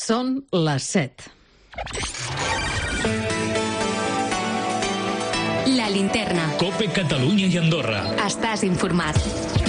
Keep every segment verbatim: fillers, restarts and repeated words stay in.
Són les set. La linterna. COPE Catalunya i Andorra. Estàs informat.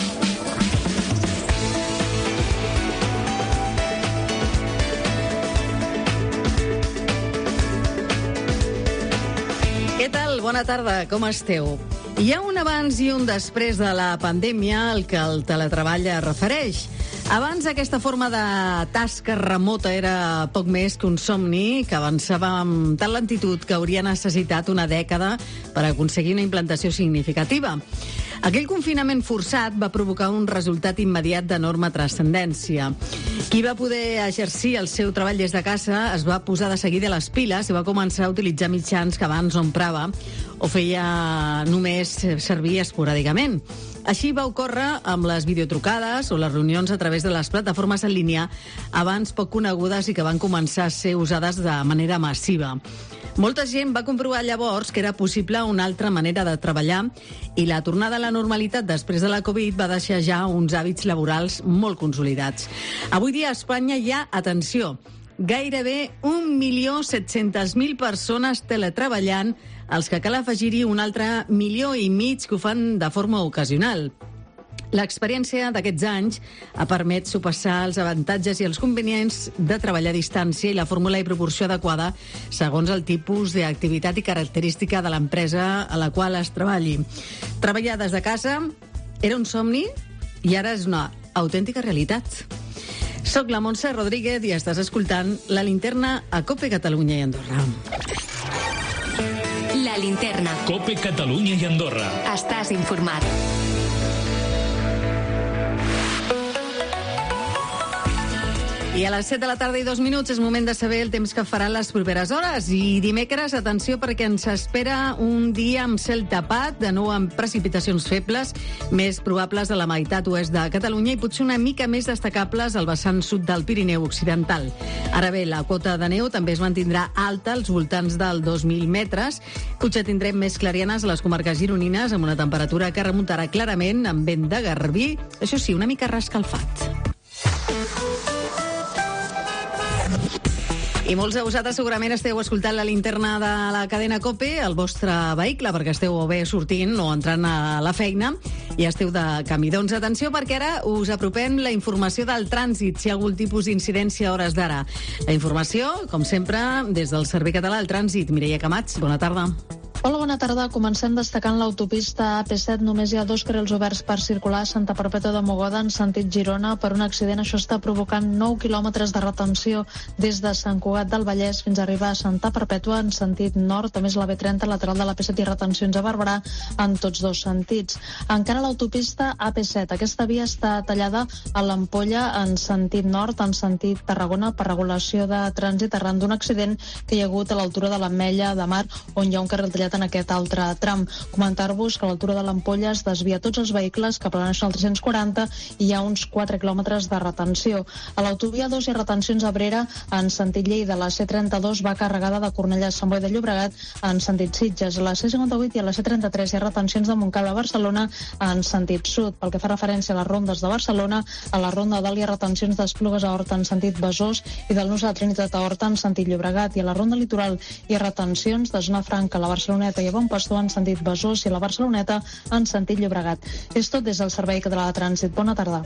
Què tal? Bona tarda, com esteu? Hi ha un abans i un després de la pandèmia al que el teletreball es refereix. Abans aquesta forma de tasca remota era poc més que un somni que avançava amb tal lentitud que hauria necessitat una dècada per aconseguir una implantació significativa. Aquell confinament forçat va provocar un resultat immediat d'enorme transcendència. Qui va poder exercir el seu treball des de casa es va posar de seguida les piles i va començar a utilitzar mitjans que abans no emprava o feia només servir esporàdicament. Així va ocórrer amb les videotrucades o les reunions a través de les plataformes en línia abans poc conegudes i que van començar a ser usades de manera massiva. Molta gent va comprovar llavors que era possible una altra manera de treballar i la tornada a la normalitat després de la Covid va deixar ja uns hàbits laborals molt consolidats. Avui dia a Espanya hi ha, atenció, gairebé un milió set-cents mil persones teletreballant, als que cal afegir-hi un altre milió i mig que ho fan de forma ocasional. L'experiència d'aquests anys ha permès sopassar els avantatges i els convenients de treballar a distància i la fórmula i proporció adequada segons el tipus d'activitat i característica de l'empresa a la qual es treballi. Treballar des de casa era un somni i ara és una autèntica realitat. Soc la Montse Rodríguez i estàs escoltant La Linterna a COPE Catalunya i Andorra. La linterna. COPE Catalunya i Andorra. Estàs informat. I a les set de la tarda i dos minuts és moment de saber el temps que farà les properes hores. I dimecres, atenció, perquè ens espera un dia amb cel tapat, de nou amb precipitacions febles, més probables a la meitat oest de Catalunya i potser una mica més destacables al vessant sud del Pirineu occidental. Ara bé, la quota de neu també es mantindrà alta als voltants del dos mil metres. Potser tindrem més clarianes a les comarques gironines amb una temperatura que remuntarà clarament amb vent de garbí, això sí, una mica reescalfat. I molts de vosaltres segurament esteu escoltant la linterna de la cadena COPE al vostre vehicle perquè esteu o bé sortint o entrant a la feina i esteu de camí. Doncs atenció perquè ara us apropem la informació del trànsit, si hi ha algun tipus d'incidència a hores d'ara. La informació, com sempre, des del Servei Català del Trànsit. Mireia Camats, bona tarda. Hola, bona tarda. Comencem destacant l'autopista A P set. Només hi ha dos carrils oberts per circular a Santa Perpètua de Mogoda en sentit Girona per un accident. Això està provocant nou quilòmetres de retenció des de Sant Cugat del Vallès fins a arribar a Santa Perpètua en sentit nord. A més, la B trenta lateral de la A P set i retencions a Barberà en tots dos sentits. Encara l'autopista A P set. Aquesta via està tallada a l'Ampolla en sentit nord, en sentit Tarragona, per regulació de trànsit arran d'un accident que hi ha hagut a l'altura de l'Ametlla de Mar, on hi ha un carril tallat en aquest altre tram. Comentar-vos que a l'altura de l'Ampolla es desvia tots els vehicles cap a la Nacional tres-cents quaranta i hi ha uns quatre quilòmetres de retenció. A l'autovia dos hi ha retencions a Abrera en sentit Lleida. La C trenta-dos va carregada de Cornellà a Sant Boi de Llobregat en sentit Sitges. A la C cinquanta-vuit i a la C trenta-tres hi ha retencions de Montcada a Barcelona en sentit sud. Pel que fa referència a les rondes de Barcelona, a la ronda dalt hi ha retencions d'Esplugues a Horta en sentit Besòs i del Nus a la Trinitat a Horta en sentit Llobregat. I a la ronda litoral hi ha retencions de Zona Franca a la Barceloneta i a Bon Pastor en sentit Besòs i a la Barceloneta en sentit Llobregat. És tot des del Servei Català de Trànsit. Bona tarda.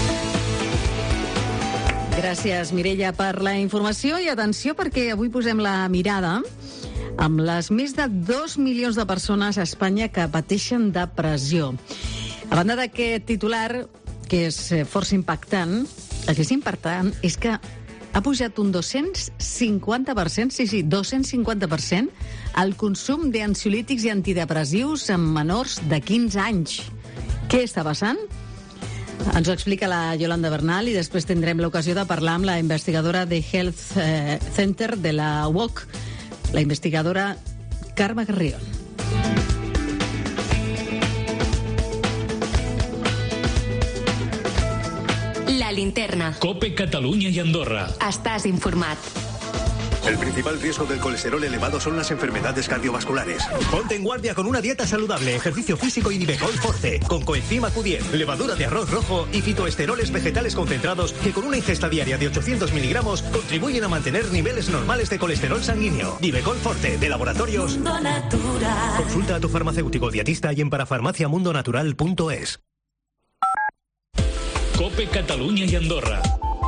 Gràcies, Mireia, per la informació i atenció perquè avui posem la mirada amb les més de dos milions de persones a Espanya que pateixen depressió. A banda d'aquest titular, que és força impactant, el que és impactant és que ha pujat un dos-cents cinquanta per cent, sí, sí, dos-cents cinquanta per cent el consum d'ansiolítics i antidepressius en menors de quinze anys. Què està passant? Ens ho explica la Yolanda Bernal i després tindrem l'ocasió de parlar amb la investigadora de Health Center de la U O C, la investigadora Carme Carrión. La linterna. COPE Catalunya i Andorra. Estàs informat. El principal riesgo del colesterol elevado son las enfermedades cardiovasculares. Ponte en guardia con una dieta saludable, ejercicio físico y Nivecol Forte, con coenzima Q diez, levadura de arroz rojo y fitoesteroles vegetales concentrados que con una ingesta diaria de ochocientos miligramos contribuyen a mantener niveles normales de colesterol sanguíneo. Nivecol Forte, de Laboratorios Mundo Natural. Consulta a tu farmacéutico dietista y en parafarmaciamundonatural punto es. Cope Catalunya i Andorra.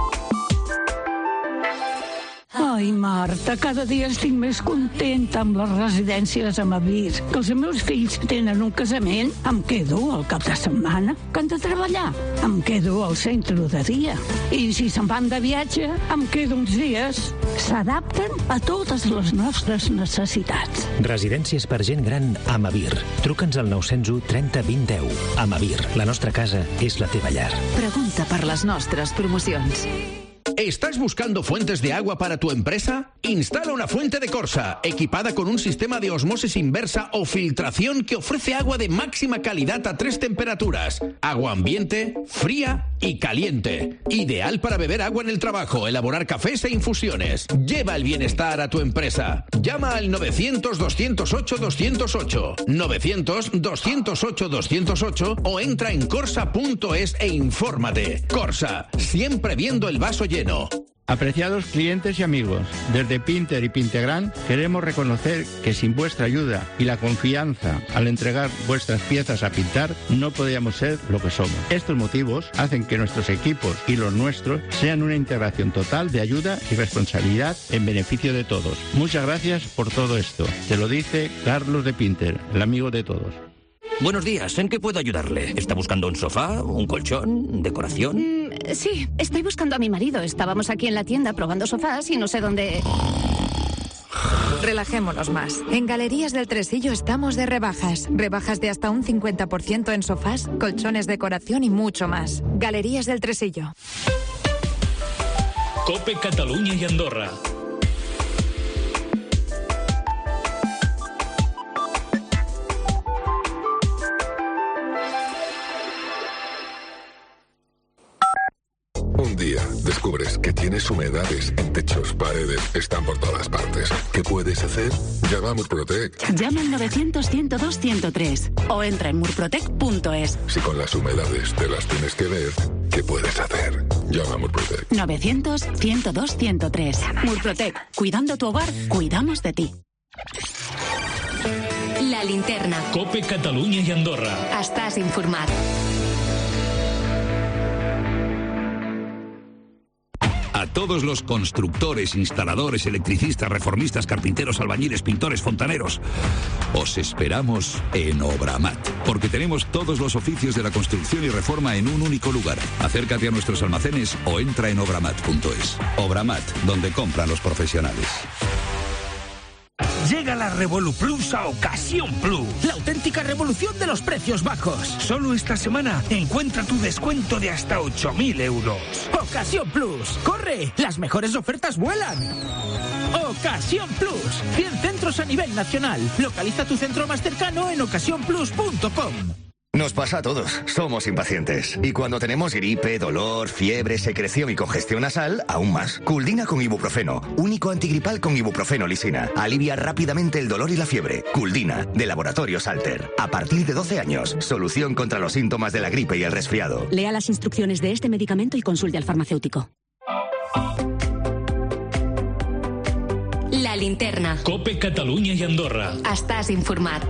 Ai, Marta, cada dia estic més contenta amb les residències a Mavir. Que els meus fills tenen un casament, em quedo al cap de setmana. Que han de treballar, em quedo al centre de dia. I si se'n van de viatge, em quedo uns dies. S'adapten a totes les nostres necessitats. Residències per gent gran a Mavir. Truca'ns al nou zero u trenta vint deu. A Mavir, la nostra casa és la teva llar. Pregunta per les nostres promocions. ¿Estás buscando fuentes de agua para tu empresa? Instala una fuente de Corsa, equipada con un sistema de osmosis inversa o filtración que ofrece agua de máxima calidad a tres temperaturas: agua ambiente, fría y caliente. Ideal para beber agua en el trabajo, elaborar cafés e infusiones. Lleva el bienestar a tu empresa. Llama al novecientos, doscientos ocho, doscientos ocho, novecientos, doscientos ocho, doscientos ocho o entra en corsa punto es e infórmate. Corsa, siempre viendo el vaso lleno. Apreciados clientes y amigos, desde Pinter y Pintegran queremos reconocer que sin vuestra ayuda y la confianza al entregar vuestras piezas a pintar, no podríamos ser lo que somos. Estos motivos hacen que nuestros equipos y los nuestros sean una integración total de ayuda y responsabilidad en beneficio de todos. Muchas gracias por todo esto. Te lo dice Carlos de Pinter, el amigo de todos. Buenos días, ¿en qué puedo ayudarle? ¿Está buscando un sofá, un colchón, decoración? Mm, sí, estoy buscando a mi marido. Estábamos aquí en la tienda probando sofás y no sé dónde... Relajémonos más. En Galerías del Tresillo estamos de rebajas. Rebajas de hasta un cincuenta por ciento en sofás, colchones, decoración y mucho más. Galerías del Tresillo. Cope Catalunya i Andorra. Un día descubres que tienes humedades en techos, paredes, están por todas partes. ¿Qué puedes hacer? Llama a Murprotec. Llama al novecientos, ciento dos, ciento tres o entra en murprotec punto es. Si con las humedades te las tienes que ver, ¿qué puedes hacer? Llama a Murprotec. novecientos, ciento dos, ciento tres. Murprotec. Cuidando tu hogar, cuidamos de ti. La linterna. Cope Catalunya i Andorra. Estàs informat. A todos los constructores, instaladores, electricistas, reformistas, carpinteros, albañiles, pintores, fontaneros, os esperamos en Obramat, porque tenemos todos los oficios de la construcción y reforma en un único lugar. Acércate a nuestros almacenes o entra en obramat punto es. Obramat, donde compran los profesionales. Llega la Revolu Plus a Ocasión Plus, la auténtica revolución de los precios bajos. Solo esta semana encuentra tu descuento de hasta ocho mil euros. Ocasión Plus, ¡corre! Las mejores ofertas vuelan. Ocasión Plus, cien centros a nivel nacional. Localiza tu centro más cercano en ocasión plus punto com. Nos pasa a todos, somos impacientes. Y cuando tenemos gripe, dolor, fiebre, secreción y congestión nasal, aún más. Culdina con ibuprofeno, único antigripal con ibuprofeno lisina. Alivia rápidamente el dolor y la fiebre. Culdina, de Laboratorios Alter. A partir de doce años, solución contra los síntomas de la gripe y el resfriado. Lea las instrucciones de este medicamento y consulte al farmacéutico. La linterna. Cope Catalunya i Andorra. Estàs informat.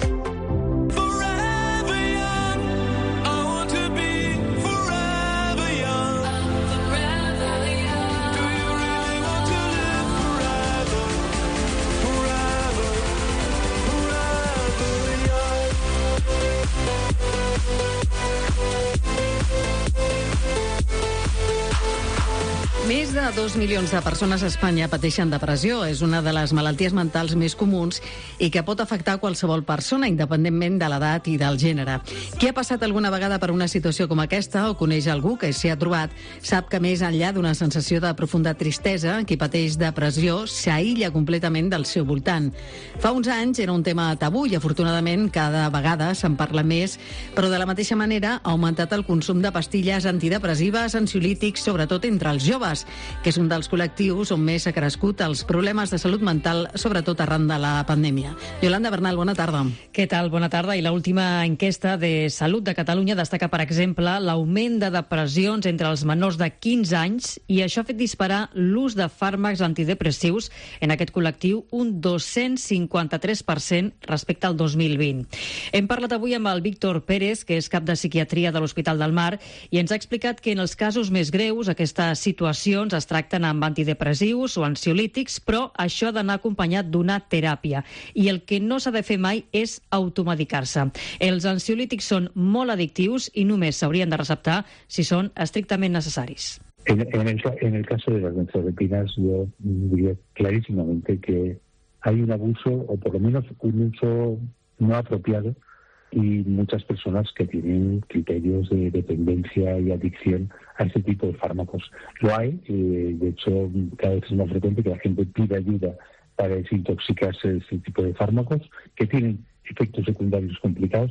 Més de dos milions de persones a Espanya pateixen depressió. És una de les malalties mentals més comuns i que pot afectar qualsevol persona, independentment de l'edat i del gènere. Qui ha passat alguna vegada per una situació com aquesta o coneix algú que s'hi ha trobat, sap que més enllà d'una sensació de profunda tristesa, qui pateix depressió s'aïlla completament del seu voltant. Fa uns anys era un tema tabú i afortunadament cada vegada se'n parla més, però de la mateixa manera ha augmentat el consum de pastilles antidepressives, ansiolítics, sobretot entre els joves. que és un dels col·lectius on més ha crescut els problemes de salut mental, sobretot arran de la pandèmia. Yolanda Bernal, bona tarda. Què tal? Bona tarda. I l'última enquesta de Salut de Catalunya destaca, per exemple, l'augment de depressions entre els menors de quinze anys, i això ha fet disparar l'ús de fàrmacs antidepressius en aquest col·lectiu un dos-cents cinquanta-tres per cent respecte al dos mil vint. Hem parlat avui amb el Víctor Pérez, que és cap de psiquiatria de l'Hospital del Mar, i ens ha explicat que en els casos més greus aquestes situacions es tracten amb antidepressius o ansiolítics, però això ha d'anar acompanyat d'una teràpia. I el que no s'ha de fer mai és automedicar-se. Els ansiolítics són molt addictius i només s'haurien de receptar si son estrictamente necesarios. En, en, el, en el caso de las benzodiazepinas, yo diría clarísimamente que hay un abuso, o por lo menos un uso no apropiado, y muchas personas que tienen criterios de dependencia y adicción a este tipo de fármacos. Lo hay, eh, de hecho, cada vez es más frecuente que la gente pida ayuda para desintoxicarse de este tipo de fármacos, que tienen efectos secundarios complicados.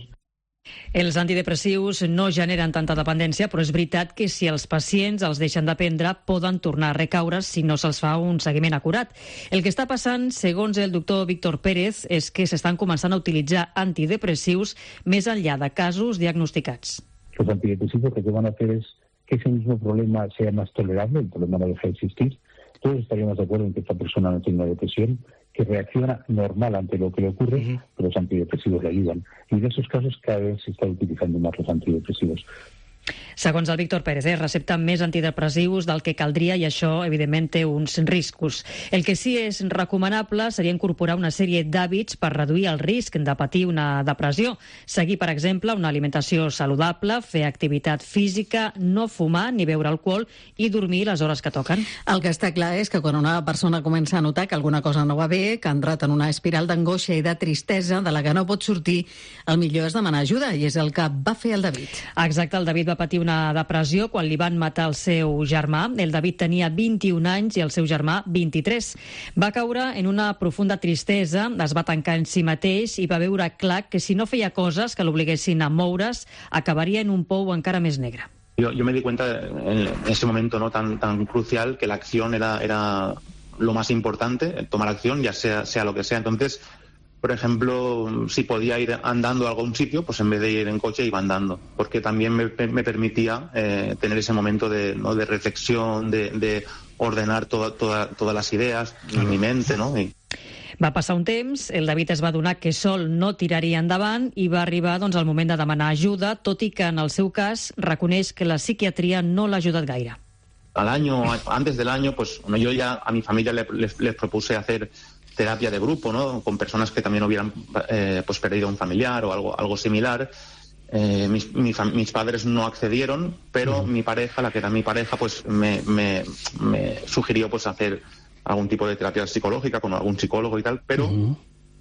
Els antidepressius no generen tanta dependència, però és veritat que si els pacients els deixen de prendre poden tornar a recaure si no se'ls fa un seguiment acurat. El que està passant, segons el doctor Víctor Pérez, és que s'estan començant a utilitzar antidepressius més enllà de casos diagnosticats. Los antidepresivos lo que van a hacer es que ese mismo problema sea más tolerable, el problema no deja de existir. Todos estaríamos de acuerdo en que esta persona no tiene una depresión, que reacciona normal ante lo que le ocurre, uh-huh. pero los antidepresivos le ayudan. Y en esos casos cada vez se están utilizando más los antidepresivos. Segons el Víctor Pérez, eh, recepten més antidepressius del que caldria i això, evidentment, té uns riscos. El que sí és recomanable seria incorporar una sèrie d'hàbits per reduir el risc de patir una depressió. Seguir, per exemple, una alimentació saludable, fer activitat física, no fumar ni beure alcohol i dormir les hores que toquen. El que està clar és que quan una persona comença a notar que alguna cosa no va bé, que ha entrat en una espiral d'angoixa i de tristesa de la que no pot sortir, el millor és demanar ajuda, i és el que va fer el David. Exacte, el David va patir una depressió quan li van matar el seu germà. El David tenia vint-i-un anys i el seu germà vint-i-tres. Va caure en una profunda tristesa, es va tancar en si mateix i va veure clar que si no feia coses que l'obliguessin a moure's, acabaria en un pou encara més negre. Yo, yo me di cuenta en ese momento no tan, tan crucial que la acción era, era lo más importante, tomar acción, ya sea, sea lo que sea. Entonces, por ejemplo, si podía ir andando a algún sitio, pues en vez de ir en coche iba andando, porque también me, me permitía eh, tener ese momento de, ¿no? de reflexión, de, de ordenar toda, toda, todas las ideas en mi mente, ¿no? Y... Va passar un temps, el David es va adonar que sol no tiraria endavant i va arribar doncs, el moment de demanar ajuda, tot i que en el seu cas reconeix que la psiquiatria no l'ha ajudat gaire. Al año, antes del año, pues bueno, yo ya a mi familia les, les, les propuse hacer terapia de grupo, ¿no? Con personas que también hubieran eh, pues perdido un familiar o algo, algo similar. Eh, mis, mi, mis padres no accedieron, pero uh-huh. mi pareja, la que era mi pareja, pues me, me, me sugirió pues hacer algún tipo de terapia psicológica con algún psicólogo y tal, pero uh-huh.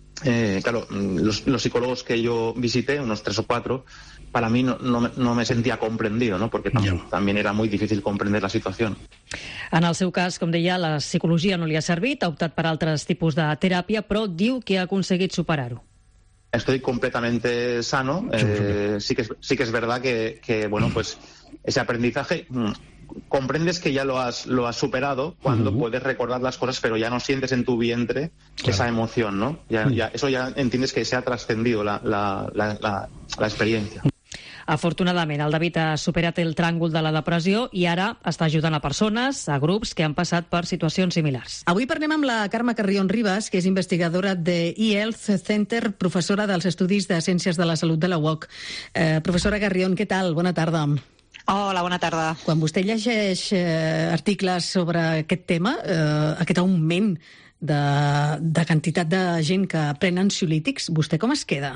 eh, claro, los, los psicólogos que yo visité, unos tres o cuatro, para mí no, no, no me sentía comprendido, ¿no? Porque tam yeah. también era muy difícil comprender la situación. En el seu cas, com deia, la psicologia no li ha servit, ha optat per altres tipus de teràpia, però diu que ha aconseguit superar-ho. Estoy completamente sano. Eh, sí, que es, sí que es verdad que, que bueno, pues ese aprendizaje comprendes que ya lo has, lo has superado cuando uh-huh. puedes recordar las cosas, pero ya no sientes en tu vientre claro. esa emoción, ¿no? Ya, ya, eso ya entiendes que se ha trascendido la, la, la, la, la experiencia. Afortunadament, el David ha superat el tràngol de la depressió i ara està ajudant a persones, a grups que han passat per situacions similars. Avui parlem amb la Carme Carrión Ribas, que és investigadora de eHealth Center, professora dels Estudis de Ciències de la Salut de la U O C. Eh, professora Carrión, què tal? Bona tarda. Hola, bona tarda. Quan vostè llegeix eh, articles sobre aquest tema, eh, aquest augment de, de quantitat de gent que pren ansiolítics, vostè com es queda?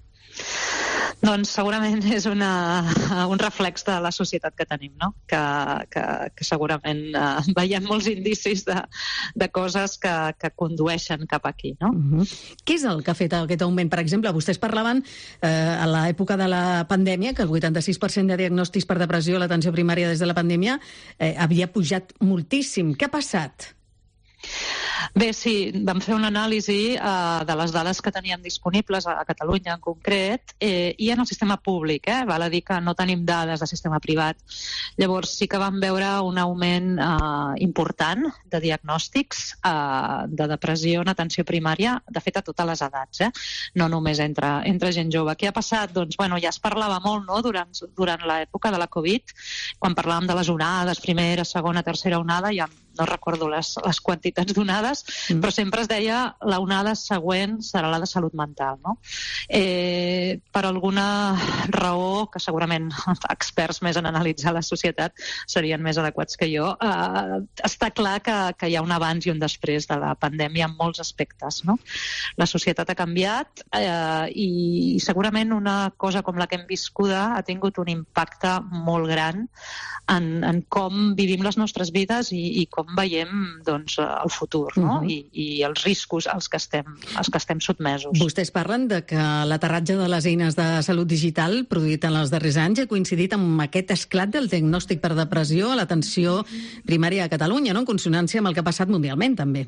Doncs segurament és una, un reflex de la societat que tenim, no? que, que, que segurament uh, veiem molts indicis de, de coses que, que condueixen cap aquí. No? Uh-huh. Què és el que ha fet aquest augment? Per exemple, vostès parlaven eh, a l'època de la pandèmia que el vuitanta-sis per cent de diagnòstics per depressió a l'atenció primària des de la pandèmia eh, havia pujat moltíssim. Què ha passat? Bé, sí, vam fer una anàlisi eh, de les dades que teníem disponibles a Catalunya en concret eh, i en el sistema públic, eh? Val a dir que no tenim dades de sistema privat. Llavors sí que vam veure un augment eh, important de diagnòstics eh, de depressió en atenció primària, de fet a totes les edats, eh? No només entre, entre gent jove. Què ha passat? Doncs bueno, ja es parlava molt, no?, durant, durant l'època de la Covid, quan parlàvem de les onades, primera, segona, tercera onada, ja no recordo les, les quantitats d'onades, mm. però sempre es deia la onada següent serà la de salut mental, no? Eh, per alguna raó, que segurament experts més en analitzar la societat serien més adequats que jo, eh, està clar que, que hi ha un abans i un després de la pandèmia en molts aspectes, no? La societat ha canviat eh, i segurament una cosa com la que hem viscuda ha tingut un impacte molt gran en, en com vivim les nostres vides i, i com veiem doncs, el futur, no? Uh-huh. I, i els riscos als que, estem, als que estem sotmesos. Vostès parlen de que l'aterratge de les eines de salut digital produït en els darrers anys ha coincidit amb aquest esclat del diagnòstic per depressió a l'atenció primària a Catalunya, no?, en consonància amb el que ha passat mundialment, també.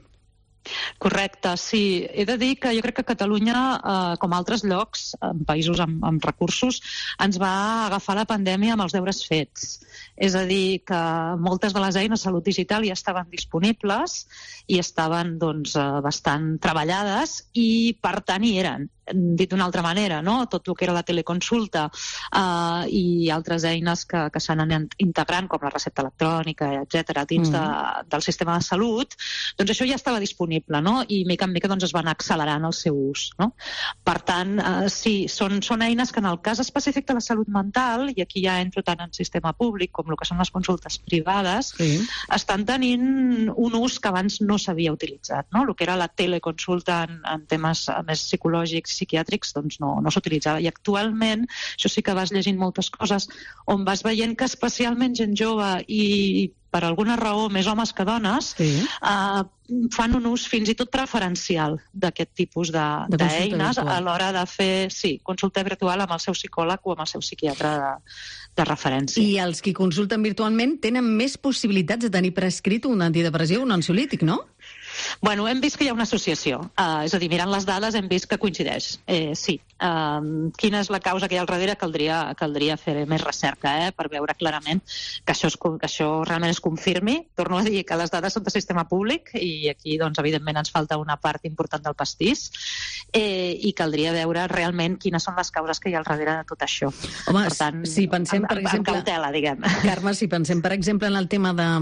Correcte, sí. He de dir que jo crec que Catalunya, eh, com altres llocs, en països amb, amb recursos, ens va agafar la pandèmia amb els deures fets. És a dir, que moltes de les eines de salut digital ja estaven disponibles i estaven doncs, bastant treballades i, per tant, hi eren. Dit d'una altra manera, no? Tot el que era la teleconsulta eh, i altres eines que, que s'han anat integrant, com la recepta electrònica, etcètera, dins mm. de, del sistema de salut, doncs això ja estava disponible, no? I mica en mica doncs, es van accelerant el seu ús, no? Per tant, eh, sí, són, són eines que en el cas específic de la salut mental, i aquí ja entro tant en sistema públic com el que són les consultes privades, sí. estan tenint un ús que abans no s'havia utilitzat, no? El que era la teleconsulta en, en temes més psicològics, psiquiàtrics, doncs no, no s'utilitzava. I actualment, això sí que vas llegint moltes coses, on vas veient que especialment gent jove i per alguna raó més homes que dones sí. eh, fan un ús fins i tot preferencial d'aquest tipus d'eines de, a l'hora de fer sí, consulta virtual amb el seu psicòleg o amb el seu psiquiatre de, de referència. I els que consulten virtualment tenen més possibilitats de tenir prescrit un antidepressiu o un ansiolític, no? Bueno, hem vist que hi ha una associació. Uh, és a dir, mirant les dades hem vist que coincideix. Eh, sí. Uh, quina és la causa que hi ha al darrere? Caldria, caldria fer més recerca eh, per veure clarament que això, es, que això realment es confirmi. Torno a dir que les dades són de sistema públic i aquí, doncs, evidentment, ens falta una part important del pastís eh, i caldria veure realment quines són les causes que hi ha al darrere de tot això. Home, per tant, si pensem, per amb, exemple... amb cautela, diguem. Carme, si pensem, per exemple, en el tema de,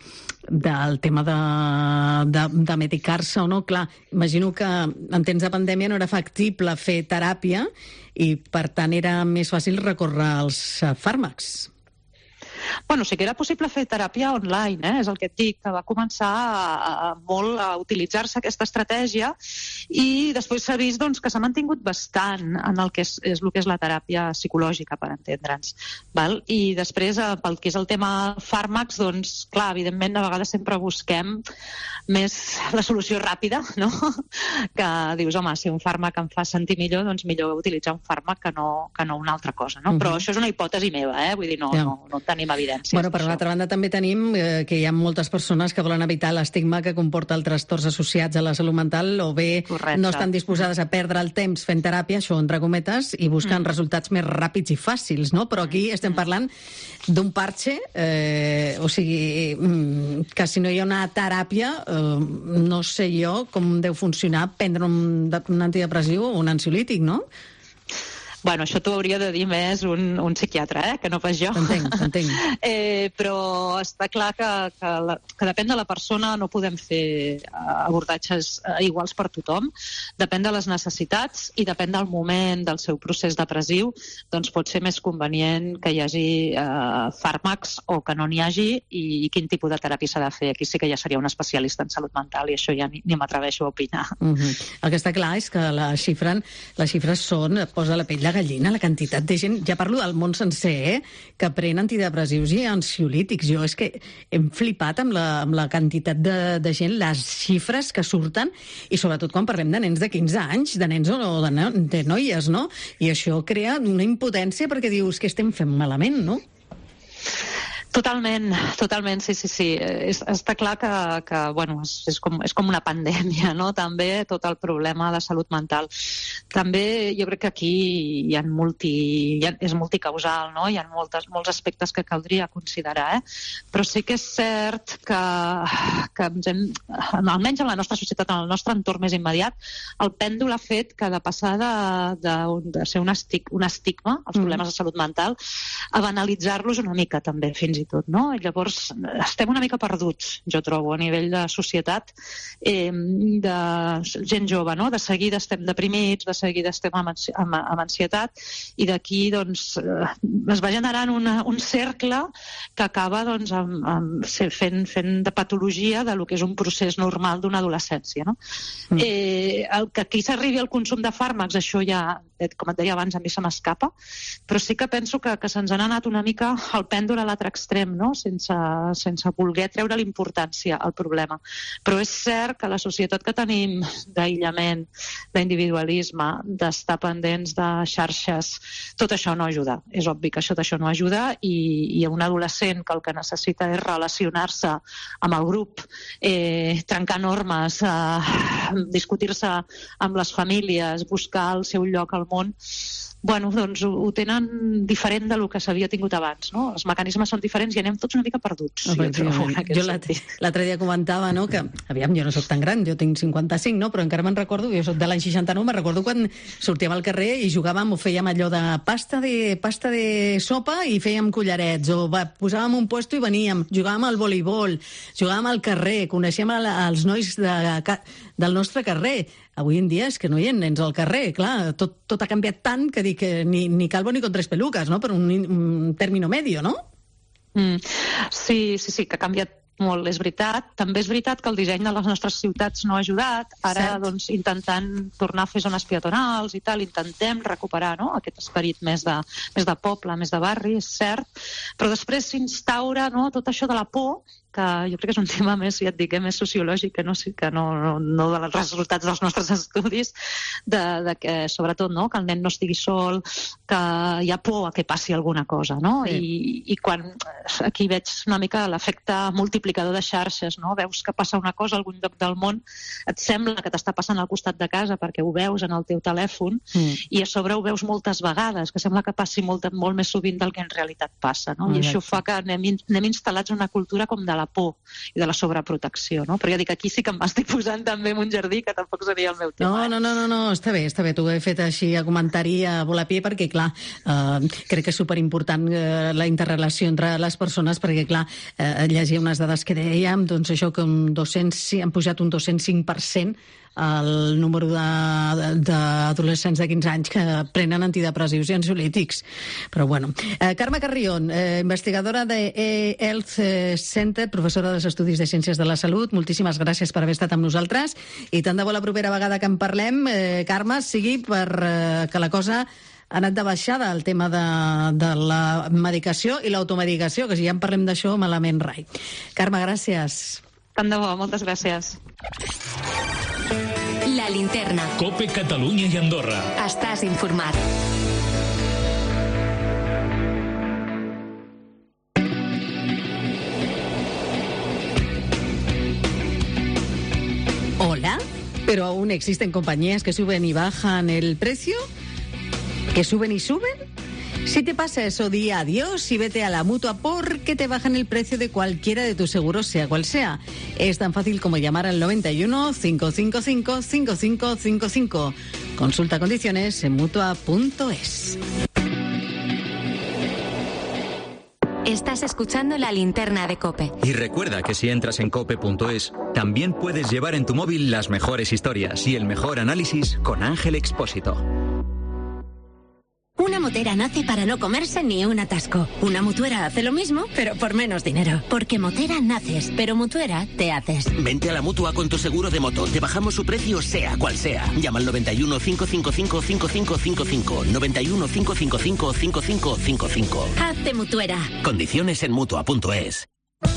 del tema de, de, de medicar-se o no, clar, imagino que en temps de pandèmia no era factible fer teràpia i, per tant, era més fàcil recórrer als fàrmacs. Bueno, sí que era possible fer teràpia online, eh? És el que et dic, que va començar a, a, molt a utilitzar-se aquesta estratègia i després s'ha vist doncs, que s'ha mantingut bastant en el que és, és el que és la teràpia psicològica, per entendre'ns. Val? I després, eh, pel que és el tema fàrmacs, doncs, clar, evidentment, a vegades sempre busquem més la solució ràpida, no? Que dius, home, si un fàrmac em fa sentir millor, doncs millor utilitzar un fàrmac que no, que no una altra cosa, no? Uh-huh. Però això és una hipòtesi meva, eh? Vull dir, no, yeah. no, no tenim evidències. Bueno, per l'altra banda també tenim eh, que hi ha moltes persones que volen evitar l'estigma que comporta els trastorns associats a la salut mental o bé Correcte. No estan disposades a perdre el temps fent teràpia, això entre cometes, i busquen mm. resultats més ràpids i fàcils, no? Però aquí estem parlant d'un parche, eh, o sigui, que si no hi ha una teràpia, eh, no sé jo com deu funcionar prendre un, un antidepressiu o un ansiolític, no? Bueno, això t'ho hauria de dir més un, un psiquiatre, eh? Que no pas jo. T'entenc, t'entenc. Eh, però està clar que, que, la, que depèn de la persona, no podem fer abordatges iguals per tothom. Depèn de les necessitats i depèn del moment del seu procés depressiu, doncs pot ser més convenient que hi hagi eh, fàrmacs o que no n'hi hagi i, i quin tipus de teràpia s'ha de fer. Aquí sí que ja seria un especialista en salut mental i això ja ni, ni m'atreveixo a opinar. Uh-huh. El que està clar és que la xifra, les xifres són, posa la pell de gallina, la quantitat de gent, ja parlo del món sencer, eh, que pren antidepressius i ansiolítics. Jo és que hem flipat amb la, amb la quantitat de, de gent, les xifres que surten, i sobretot quan parlem de nens de quinze anys, de nens o de, no, de noies, no? I això crea una impotència perquè dius que estem fent malament, no? Totalment, totalment, sí, sí, sí. És, està clar que, que bueno, és, és, com, és com una pandèmia, no? També tot el problema de salut mental. També jo crec que aquí hi ha multi, hi ha, és multicausal, no? Hi ha moltes, molts aspectes que caldria considerar, eh? Però sí que és cert que, que ens hem, almenys en la nostra societat, en el nostre entorn més immediat, el pèndol ha fet que de passar de, de, de ser un, estic, un estigma, els problemes de salut mental, a banalitzar-los una mica també, fins i tot, no? I llavors estem una mica perduts, jo trobo, a nivell de societat, eh, de gent jove, no? De seguida estem deprimits, de seguida estem amb, amb, amb ansietat, i d'aquí doncs es va generant una, un cercle que acaba doncs amb, amb, fent, fent de patologia de lo que és un procés normal d'una adolescència, no? Mm. Eh, el que aquí s'arribi al consum de fàrmacs, això ja, com et deia abans, a mi se m'escapa, però sí que penso que, que se'ns ha anat una mica el pèndol a l'altre extrem, no? sense, sense voler treure l'importància al problema. Però és cert que la societat que tenim d'aïllament, d'individualisme, d'estar pendents de xarxes, tot això no ajuda. És obvi que això, això no ajuda, i, i un adolescent que el que necessita és relacionar-se amb el grup, eh, trencar normes, eh, discutir-se amb les famílies, buscar el seu lloc al món, bueno, doncs ho, ho tenen diferent del que s'havia tingut abans, no? Els mecanismes són diferents i anem tots una mica perduts. No, jo trobo, jo l'altre dia comentava, no?, que, aviam, jo no soc tan gran, jo tinc cinquanta-cinc, no?, però encara me'n recordo, jo soc de l'any seixanta-nou, me'n recordo quan sortíem al carrer i jugàvem o fèiem allò de pasta de, pasta de sopa i fèiem collarets, o va, posàvem un puesto i veníem, jugàvem al voleibol, jugàvem al carrer, coneixíem els nois de, del nostre carrer. Avui en dia és que no hi ha nens al carrer, clar, tot, tot ha canviat tant que dic que ni, ni calvo ni con tres pelucas, no?, per un, un término medio, no? Mm. Sí, sí, sí, que ha canviat molt, és veritat. També és veritat que el disseny de les nostres ciutats no ha ajudat. Ara, Cert. doncs, intentant tornar a fer zones peatonals i tal, intentem recuperar, no?, aquest esperit més de, més de poble, més de barri, és cert. Però després s'instaura, no?, tot això de la por, que jo crec que és un tema més, ja et dic, més sociològic, que no, que no, no, no dels resultats dels nostres estudis, de, de que, sobretot, no?, que el nen no estigui sol, que hi ha por a que passi alguna cosa, no? Sí. I, i quan aquí veig una mica l'efecte multiplicador de xarxes, no? Veus que passa una cosa a algun lloc del món, et sembla que t'està passant al costat de casa perquè ho veus en el teu telèfon, mm. i a sobre ho veus moltes vegades, que sembla que passi molt, molt més sovint del que en realitat passa, no? I això fa que anem, anem instal·lats en una cultura com de la por i de la sobreprotecció, no? Però ja dic, aquí sí que em m'estic posant també en un jardí que tampoc seria el meu tema. No, no, no, no, no, està bé, està bé, t'ho he fet així a comentari a volar pie perquè, clar, eh, crec que és superimportant eh, la interrelació entre les persones perquè, clar, eh, llegia unes dades que dèiem, doncs això que un dos-cents, han pujat un dos-cents cinc per cent el número d'adolescents de, de, de quinze anys que prenen antidepressius i ansiolítics. Però bueno. Eh, Carme Carrión, eh, investigadora de eHealth Center, professora dels Estudis de Ciències de la Salut, moltíssimes gràcies per haver estat amb nosaltres i tant de bo la propera vegada que en parlem, eh, Carme, sigui per eh, que la cosa ha anat de baixada, el tema de, de la medicació i l'automedicació, que si ja en parlem d'això, malament rai. Carme, gràcies. Tant de bo, moltes gràcies. La linterna. Cope Catalunya i Andorra. Estàs informat. Hola, pero aún existen compañías que suben y bajan el precio, que suben y suben. Si te pasa eso, di adiós y vete a la Mutua porque te bajan el precio de cualquiera de tus seguros, sea cual sea. Es tan fácil como llamar al noventa y uno, cinco cinco cinco, cinco cinco cinco cinco. Consulta condiciones en mutua punto es. Estás escuchando La Linterna de COPE. Y recuerda que si entras en cope punto es, también puedes llevar en tu móvil las mejores historias y el mejor análisis con Ángel Expósito. Una motera nace para no comerse ni un atasco. Una mutuera hace lo mismo, pero por menos dinero. Porque motera naces, pero mutuera te haces. Vente a la Mutua con tu seguro de moto. Te bajamos su precio sea cual sea. Llama al noventa y uno, cinco cinco cinco, cinco cinco cinco cinco. noventa y uno, cinco cinco cinco, cinco cinco cinco cinco. Hazte mutuera. Condiciones en mutua punto es.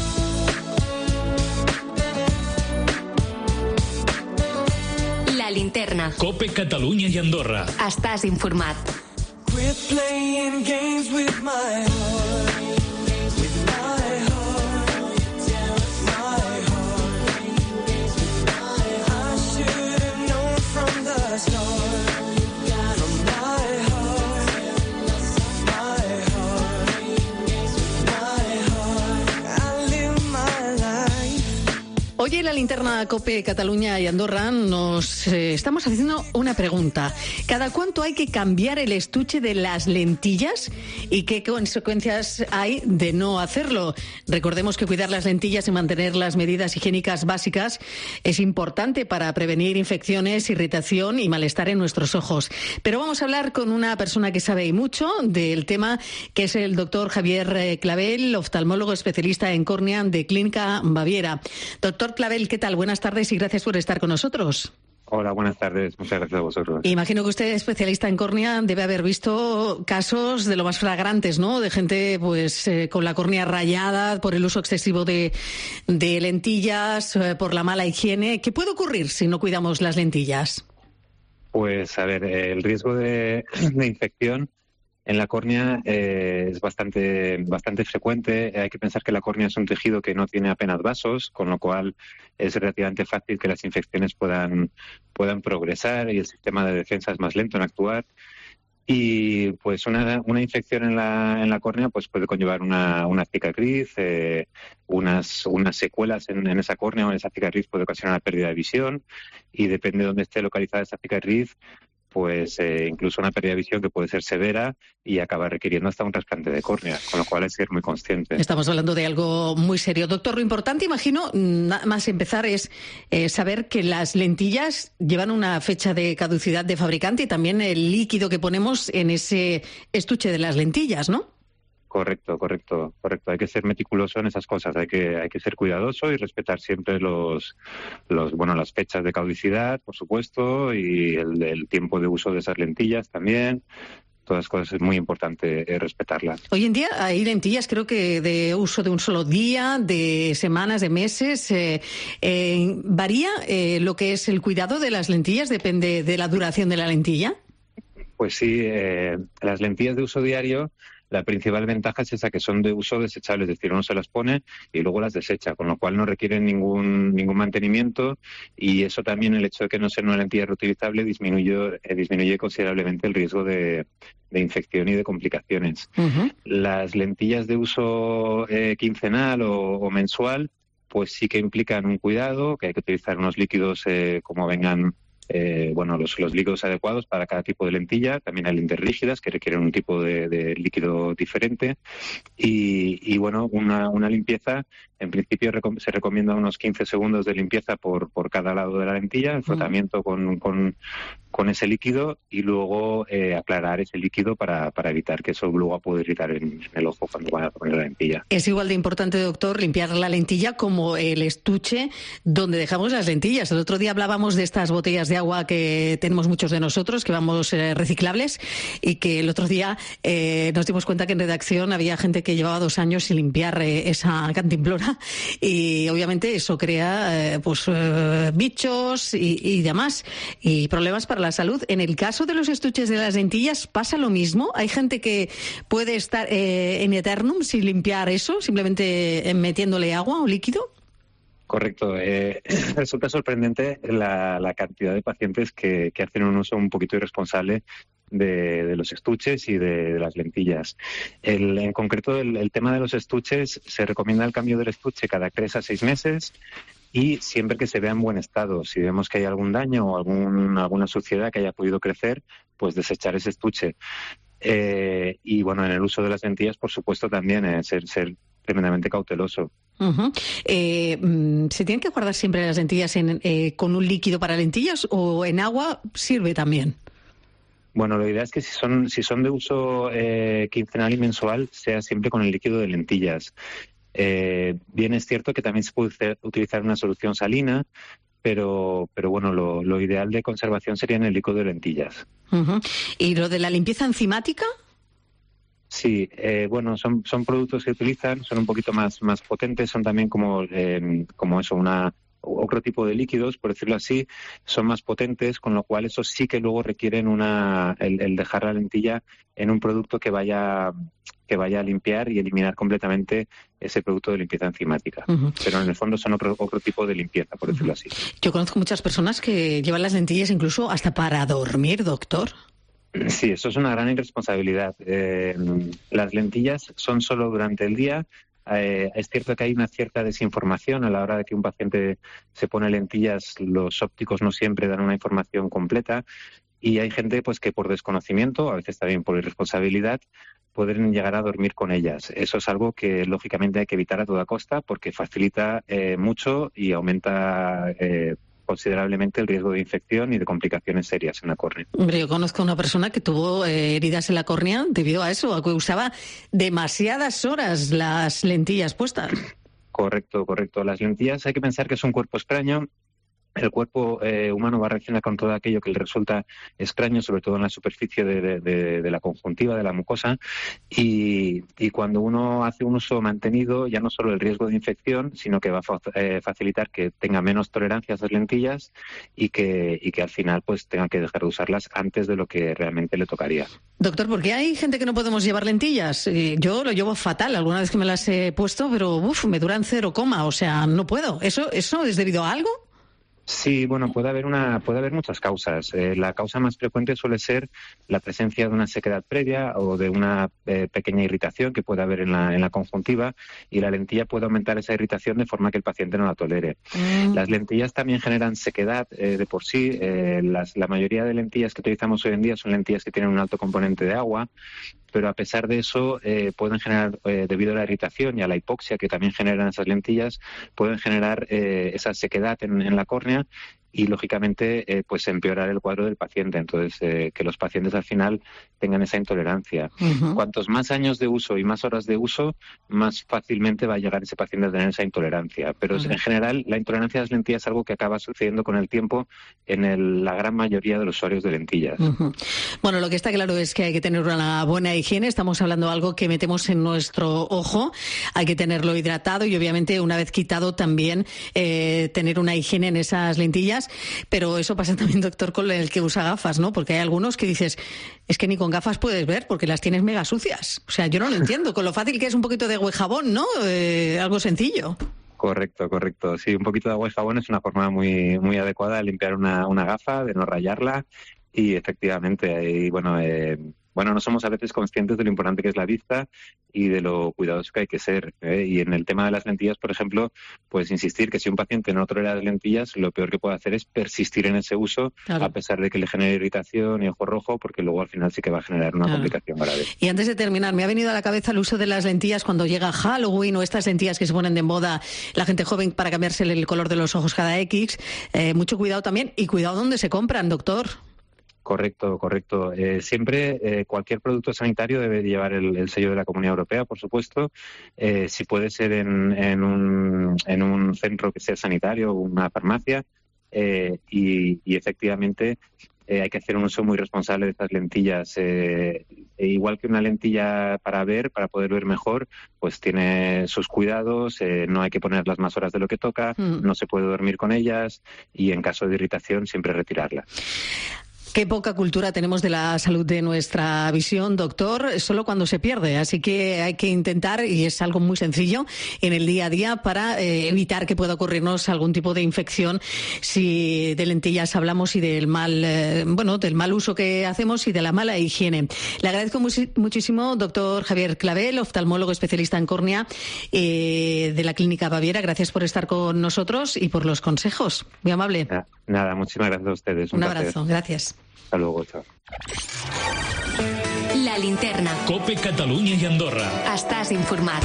La linterna. Cope Catalunya i Andorra. Estàs informat. Quit playing games with my heart, with my Hoy en la linterna COPE Cataluña y Andorra nos eh, estamos haciendo una pregunta. ¿Cada cuánto hay que cambiar el estuche de las lentillas y qué consecuencias hay de no hacerlo? Recordemos que cuidar las lentillas y mantener las medidas higiénicas básicas es importante para prevenir infecciones, irritación y malestar en nuestros ojos. Pero vamos a hablar con una persona que sabe mucho del tema, que es el doctor Javier Clavel, oftalmólogo especialista en córnea de Clínica Baviera. Doctor Clavel, ¿qué tal? Buenas tardes y gracias por estar con nosotros. Hola, buenas tardes. Muchas gracias a vosotros. Imagino que usted, especialista en córnea, debe haber visto casos de lo más flagrantes, ¿no? De gente pues eh, con la córnea rayada por el uso excesivo de, de lentillas, eh, por la mala higiene. ¿Qué puede ocurrir si no cuidamos las lentillas? Pues, a ver, el riesgo de, de infección en la córnea eh, es bastante bastante frecuente. Hay que pensar que la córnea es un tejido que no tiene apenas vasos, con lo cual es relativamente fácil que las infecciones puedan puedan progresar y el sistema de defensa es más lento en actuar. Y pues una, una infección en la, en la córnea pues puede conllevar una, una cicatriz, eh, unas, unas secuelas en, en esa córnea o en esa cicatriz puede ocasionar la pérdida de visión y depende de dónde esté localizada esa cicatriz, pues eh, incluso una pérdida de visión que puede ser severa y acabar requiriendo hasta un trasplante de córnea, con lo cual hay que ser muy consciente. Estamos hablando de algo muy serio. Doctor, lo importante, imagino, nada más empezar, es eh, saber que las lentillas llevan una fecha de caducidad de fabricante y también el líquido que ponemos en ese estuche de las lentillas, ¿no? Correcto, correcto, correcto. Hay que ser meticuloso en esas cosas. Hay que hay que ser cuidadoso y respetar siempre los los bueno las fechas de caducidad, por supuesto, y el, el tiempo de uso de esas lentillas también. Todas las cosas es muy importante eh, respetarlas. Hoy en día hay lentillas, creo que de uso de un solo día, de semanas, de meses. Eh, eh, ¿Varía eh, lo que es el cuidado de las lentillas? ¿Depende de la duración de la lentilla? Pues sí, eh, las lentillas de uso diario, la principal ventaja es esa, que son de uso desechable, es decir, uno se las pone y luego las desecha, con lo cual no requieren ningún ningún mantenimiento y eso también, el hecho de que no sea una lentilla reutilizable, disminuye, eh, disminuye considerablemente el riesgo de, de infección y de complicaciones. Uh-huh. Las lentillas de uso eh, quincenal o, o mensual, pues sí que implican un cuidado, que hay que utilizar unos líquidos eh, como vengan. Eh, bueno, los, los líquidos adecuados para cada tipo de lentilla. También hay lentes rígidas que requieren un tipo de, de líquido diferente. Y, y bueno, una, una limpieza, en principio recom- se recomienda unos quince segundos de limpieza por, por cada lado de la lentilla, el frotamiento con, con, con ese líquido y luego eh, aclarar ese líquido para, para evitar que eso luego pueda irritar en, en el ojo cuando van a poner la lentilla. Es igual de importante, doctor, limpiar la lentilla como el estuche donde dejamos las lentillas. El otro día hablábamos de estas botellas de agua que tenemos muchos de nosotros, que vamos eh, reciclables, y que el otro día eh, nos dimos cuenta que en redacción había gente que llevaba dos años sin limpiar eh, esa cantimplora y obviamente eso crea eh, pues eh, bichos y, y demás y problemas para la salud. En el caso de los estuches de las lentillas pasa lo mismo. Hay gente que puede estar eh, en eternum sin limpiar eso, simplemente metiéndole agua o líquido. Correcto. Eh, resulta sorprendente la, la cantidad de pacientes que, que hacen un uso un poquito irresponsable de, de los estuches y de, de las lentillas. El, en concreto, el, el tema de los estuches, se recomienda el cambio del estuche cada tres a seis meses y siempre que se vea en buen estado. Si vemos que hay algún daño o algún, alguna suciedad que haya podido crecer, pues desechar ese estuche. Eh, y bueno, en el uso de las lentillas, por supuesto, también eh, ser, ser tremendamente cauteloso. Uh-huh. Eh, ¿Se tienen que guardar siempre las lentillas en, eh, con un líquido para lentillas o en agua sirve también? Bueno, la idea es que si son si son de uso eh, quincenal y mensual, sea siempre con el líquido de lentillas. Eh, bien es cierto que también se puede utilizar una solución salina, pero pero bueno, lo, lo ideal de conservación sería en el líquido de lentillas. Uh-huh. ¿Y lo de la limpieza enzimática? Sí, eh, bueno, son son productos que utilizan, son un poquito más más potentes, son también como eh, como eso, una otro tipo de líquidos, por decirlo así, son más potentes, con lo cual eso sí que luego requieren una el, el dejar la lentilla en un producto que vaya que vaya a limpiar y eliminar completamente ese producto de limpieza enzimática. Uh-huh. Pero en el fondo son otro, otro tipo de limpieza, por decirlo uh-huh. así. Yo conozco muchas personas que llevan las lentillas incluso hasta para dormir, doctor. Sí, eso es una gran irresponsabilidad. Eh, las lentillas son solo durante el día. Eh, es cierto que hay una cierta desinformación a la hora de que un paciente se pone lentillas, los ópticos no siempre dan una información completa y hay gente pues que por desconocimiento, a veces también por irresponsabilidad, pueden llegar a dormir con ellas. Eso es algo que lógicamente hay que evitar a toda costa porque facilita eh, mucho y aumenta eh, considerablemente el riesgo de infección y de complicaciones serias en la córnea. Hombre, yo conozco a una persona que tuvo eh, heridas en la córnea debido a eso, a que usaba demasiadas horas las lentillas puestas. Correcto, correcto. Las lentillas hay que pensar que es un cuerpo extraño. El cuerpo eh, humano va a reaccionar con todo aquello que le resulta extraño, sobre todo en la superficie de, de, de la conjuntiva, de la mucosa, y, y cuando uno hace un uso mantenido, ya no solo el riesgo de infección, sino que va a fa eh, facilitar que tenga menos tolerancia a esas lentillas y que, y que al final pues tenga que dejar de usarlas antes de lo que realmente le tocaría. Doctor, ¿por qué hay gente que no podemos llevar lentillas? Eh, yo lo llevo fatal, alguna vez que me las he puesto, pero uf, me duran cero coma, o sea, no puedo. ¿Eso, eso es debido a algo? Sí, bueno, puede haber una, puede haber muchas causas. Eh, la causa más frecuente suele ser la presencia de una sequedad previa o de una eh, pequeña irritación que puede haber en la, en la conjuntiva y la lentilla puede aumentar esa irritación de forma que el paciente no la tolere. Mm. Las lentillas también generan sequedad eh, de por sí. Eh, las, la mayoría de lentillas que utilizamos hoy en día son lentillas que tienen un alto componente de agua, pero a pesar de eso eh, pueden generar, eh, debido a la irritación y a la hipoxia que también generan esas lentillas, pueden generar eh, esa sequedad en, en la córnea y lógicamente eh, pues empeorar el cuadro del paciente. Entonces eh, que los pacientes al final tengan esa intolerancia. Uh-huh. Cuantos más años de uso y más horas de uso, más fácilmente va a llegar ese paciente a tener esa intolerancia. Pero uh-huh. en general la intolerancia a las lentillas es algo que acaba sucediendo con el tiempo en el, la gran mayoría de los usuarios de lentillas. Uh-huh. Bueno, lo que está claro es que hay que tener una buena higiene. Estamos hablando de algo que metemos en nuestro ojo. Hay que tenerlo hidratado y obviamente una vez quitado también eh, tener una higiene en esas lentillas. Pero eso pasa también, doctor, con el que usa gafas, ¿no? Porque hay algunos que dices, es que ni con gafas puedes ver porque las tienes mega sucias. O sea, yo no lo entiendo. Con lo fácil que es un poquito de agua y jabón, ¿no? Eh, algo sencillo. Correcto, correcto. Sí, un poquito de agua y jabón es una forma muy, muy adecuada de limpiar una, una gafa, de no rayarla y efectivamente, y bueno... Eh, Bueno, no somos a veces conscientes de lo importante que es la vista y de lo cuidadoso que hay que ser. ¿eh? Y en el tema de las lentillas, por ejemplo, pues insistir que si un paciente no tolera las lentillas, lo peor que puede hacer es persistir en ese uso, claro. a pesar de que le genere irritación y ojo rojo, porque luego al final sí que va a generar una claro. complicación grave. Y antes de terminar, me ha venido a la cabeza el uso de las lentillas cuando llega Halloween o estas lentillas que se ponen de moda la gente joven para cambiarse el color de los ojos cada X. Eh, mucho cuidado también y cuidado donde se compran, doctor. Correcto, correcto. Eh, siempre eh, cualquier producto sanitario debe llevar el, el sello de la Comunidad Europea, por supuesto. Eh, si puede ser en, en, un, en un centro que sea sanitario o una farmacia. Eh, y, y efectivamente eh, hay que hacer un uso muy responsable de estas lentillas. Eh, e igual que una lentilla para ver, para poder ver mejor, pues tiene sus cuidados. Eh, no hay que ponerlas más horas de lo que toca, mm. no se puede dormir con ellas y en caso de irritación siempre retirarla. Qué poca cultura tenemos de la salud de nuestra visión, doctor, solo cuando se pierde. Así que hay que intentar, y es algo muy sencillo, en el día a día para eh, evitar que pueda ocurrirnos algún tipo de infección. Si de lentillas hablamos y del mal, eh, bueno, del mal uso que hacemos y de la mala higiene. Le agradezco mu muchísimo, doctor Javier Clavel, oftalmólogo especialista en córnea eh, de la Clínica Baviera. Gracias por estar con nosotros y por los consejos. Muy amable. Nada, nada muchísimas gracias a ustedes. Un, Un abrazo, gracias. Hasta luego, chao. La linterna. Cope Catalunya i Andorra. Estàs informat.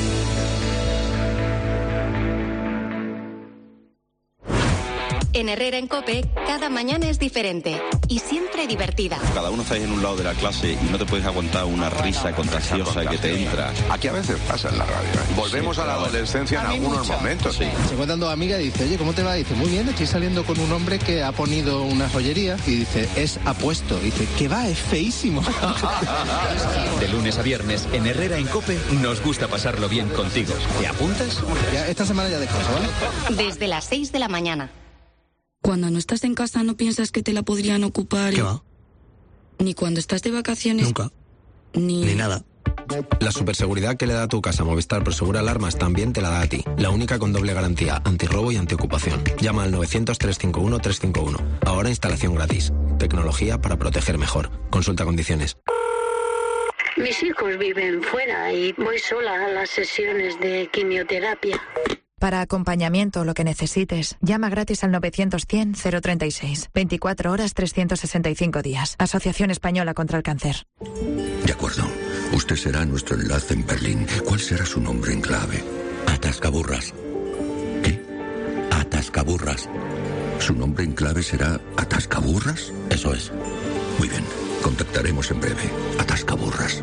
En Herrera en Cope, cada mañana es diferente y siempre divertida. Cada uno está en un lado de la clase y no te puedes aguantar una risa contagiosa que te entra. Aquí a veces pasa en la radio. ¿eh? Volvemos sí, a la adolescencia en algunos mucha. momentos. Sí. Se encuentra dos amigas y dice, oye, ¿cómo te va? Y dice, muy bien, estoy saliendo con un hombre que ha ponido una joyería. Y dice, es apuesto. Y dice, ¿qué va? Es feísimo. De lunes a viernes, en Herrera en Cope, nos gusta pasarlo bien contigo. ¿Te apuntas? Ya, esta semana ya descanso, ¿vale? Desde las seis de la mañana. Cuando no estás en casa no piensas que te la podrían ocupar. ¿Qué va? Ni cuando estás de vacaciones. Nunca. Ni... Ni nada. La superseguridad que le da a tu casa Movistar Prosegura Alarmas también te la da a ti. La única con doble garantía, antirrobo y antiocupación. Llama al novecientos, trescientos cincuenta y uno, trescientos cincuenta y uno. Ahora instalación gratis. Tecnología para proteger mejor. Consulta condiciones. Mis hijos viven fuera y voy sola a las sesiones de quimioterapia. Para acompañamiento o lo que necesites, llama gratis al novecientos cien cero treinta y seis. veinticuatro horas, trescientos sesenta y cinco días. Asociación Española contra el Cáncer. De acuerdo. Usted será nuestro enlace en Berlín. ¿Cuál será su nombre en clave? Atascaburras. ¿Qué? Atascaburras. ¿Su nombre en clave será Atascaburras? Eso es. Muy bien. Contactaremos en breve. Atascaburras.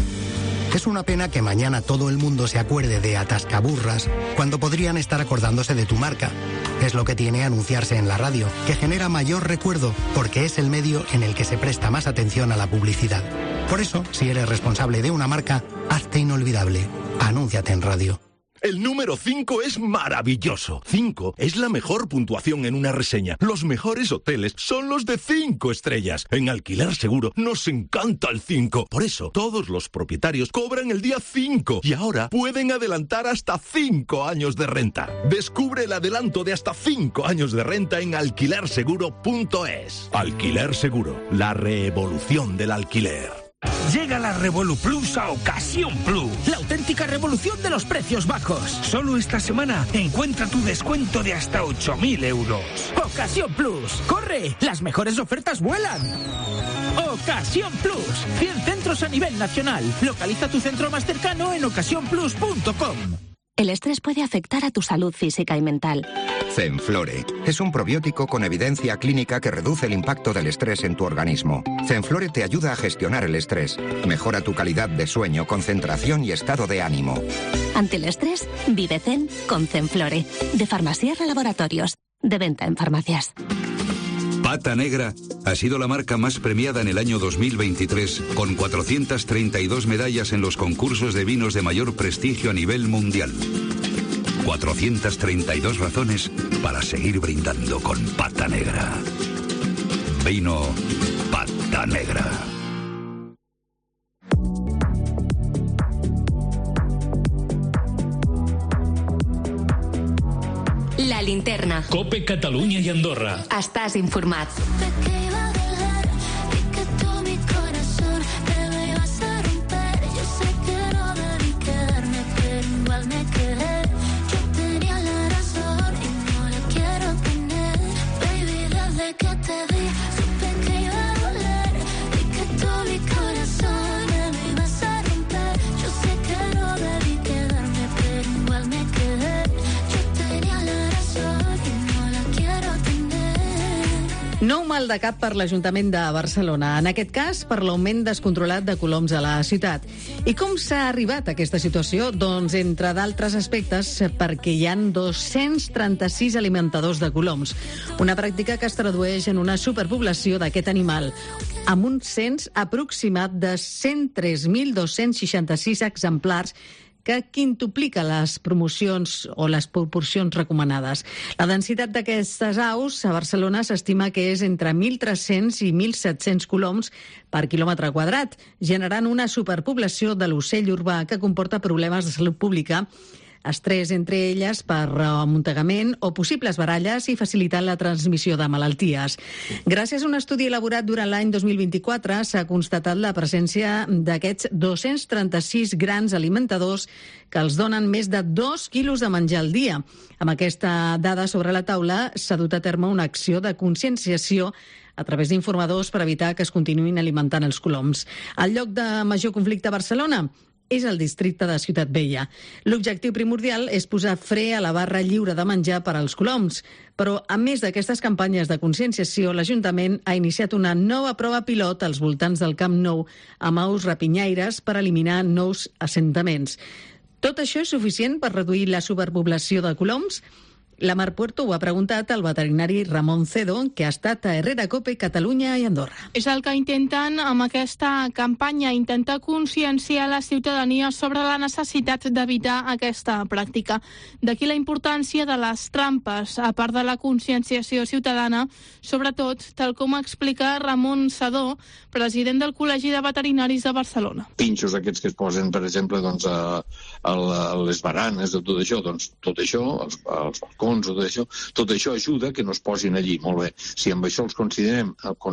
Es una pena que mañana todo el mundo se acuerde de Atascaburras cuando podrían estar acordándose de tu marca. Es lo que tiene anunciarse en la radio, que genera mayor recuerdo porque es el medio en el que se presta más atención a la publicidad. Por eso, si eres responsable de una marca, hazte inolvidable. Anúnciate en radio. El número cinco es maravilloso. cinco es la mejor puntuación en una reseña. Los mejores hoteles son los de cinco estrellas. En Alquiler Seguro nos encanta el cinco. Por eso, todos los propietarios cobran el día cinco. Y ahora pueden adelantar hasta cinco años de renta. Descubre el adelanto de hasta cinco años de renta en alquiler seguro punto es. Alquiler Seguro, la revolución del alquiler. Llega la Revolu Plus a Ocasión Plus, la auténtica revolución de los precios bajos. Solo esta semana encuentra tu descuento de hasta ocho mil euros. Ocasión Plus, ¡corre! Las mejores ofertas vuelan. Ocasión Plus, cien centros a nivel nacional. Localiza tu centro más cercano en ocasión plus punto com. El estrés puede afectar a tu salud física y mental. Zenflore es un probiótico con evidencia clínica que reduce el impacto del estrés en tu organismo. Zenflore te ayuda a gestionar el estrés, mejora tu calidad de sueño, concentración y estado de ánimo. Ante el estrés, vive Zen con Zenflore, de Farmasierra Laboratorios, de venta en farmacias. Pata Negra ha sido la marca más premiada en el año dos mil veintitrés, con cuatrocientas treinta y dos medallas en los concursos de vinos de mayor prestigio a nivel mundial. cuatrocientas treinta y dos razones para seguir brindando con Pata Negra. Vino Pata Negra. La linterna. Cope Catalunya i Andorra. Estàs informat. Nou mal de cap per l'Ajuntament de Barcelona, en aquest cas per l'augment descontrolat de coloms a la ciutat. I com s'ha arribat a aquesta situació? Doncs, entre d'altres aspectes, perquè hi han dos-cents trenta-sis alimentadors de coloms, una pràctica que es tradueix en una superpoblació d'aquest animal, amb un cens aproximat de cent tres mil dos-cents seixanta-sis exemplars, que quintuplica les promocions o les proporcions recomanades. La densitat d'aquestes aus a Barcelona s'estima que és entre mil tres-cents i mil set-cents coloms per quilòmetre quadrat, generant una superpoblació de l'ocell urbà que comporta problemes de salut pública, estrès entre elles per amuntegament o possibles baralles i facilitant la transmissió de malalties. Gràcies a un estudi elaborat durant l'any dos mil vint-i-quatre s'ha constatat la presència d'aquests dos-cents trenta-sis grans alimentadors que els donen més de dos quilos de menjar al dia. Amb aquesta dada sobre la taula s'ha dut a terme una acció de conscienciació a través d'informadors per evitar que es continuïn alimentant els coloms. El lloc de major conflicte a Barcelona és el districte de Ciutat Vella. L'objectiu primordial és posar fre a la barra lliure de menjar per als coloms, però a més d'aquestes campanyes de conscienciació, l'Ajuntament ha iniciat una nova prova pilot als voltants del Camp Nou amb aus rapinyaires per eliminar nous assentaments. Tot això és suficient per reduir la superpoblació de coloms? La Mar Puerto ho ha preguntat al veterinari Ramon Cedo, que ha estat a Herrera Cope, Catalunya i Andorra. És el que intenten amb aquesta campanya, intentar conscienciar la ciutadania sobre la necessitat d'evitar aquesta pràctica. D'aquí la importància de les trampes, a part de la conscienciació ciutadana, sobretot, tal com explica Ramon Cedó, president del Col·legi de Veterinaris de Barcelona. Pinxos aquests que es posen, per exemple, doncs, a, a, a les baranes, de tot això, doncs tot això, els, els balcons, tot això, tot això ajuda que no es posin allí, molt bé. Si amb això els considerem,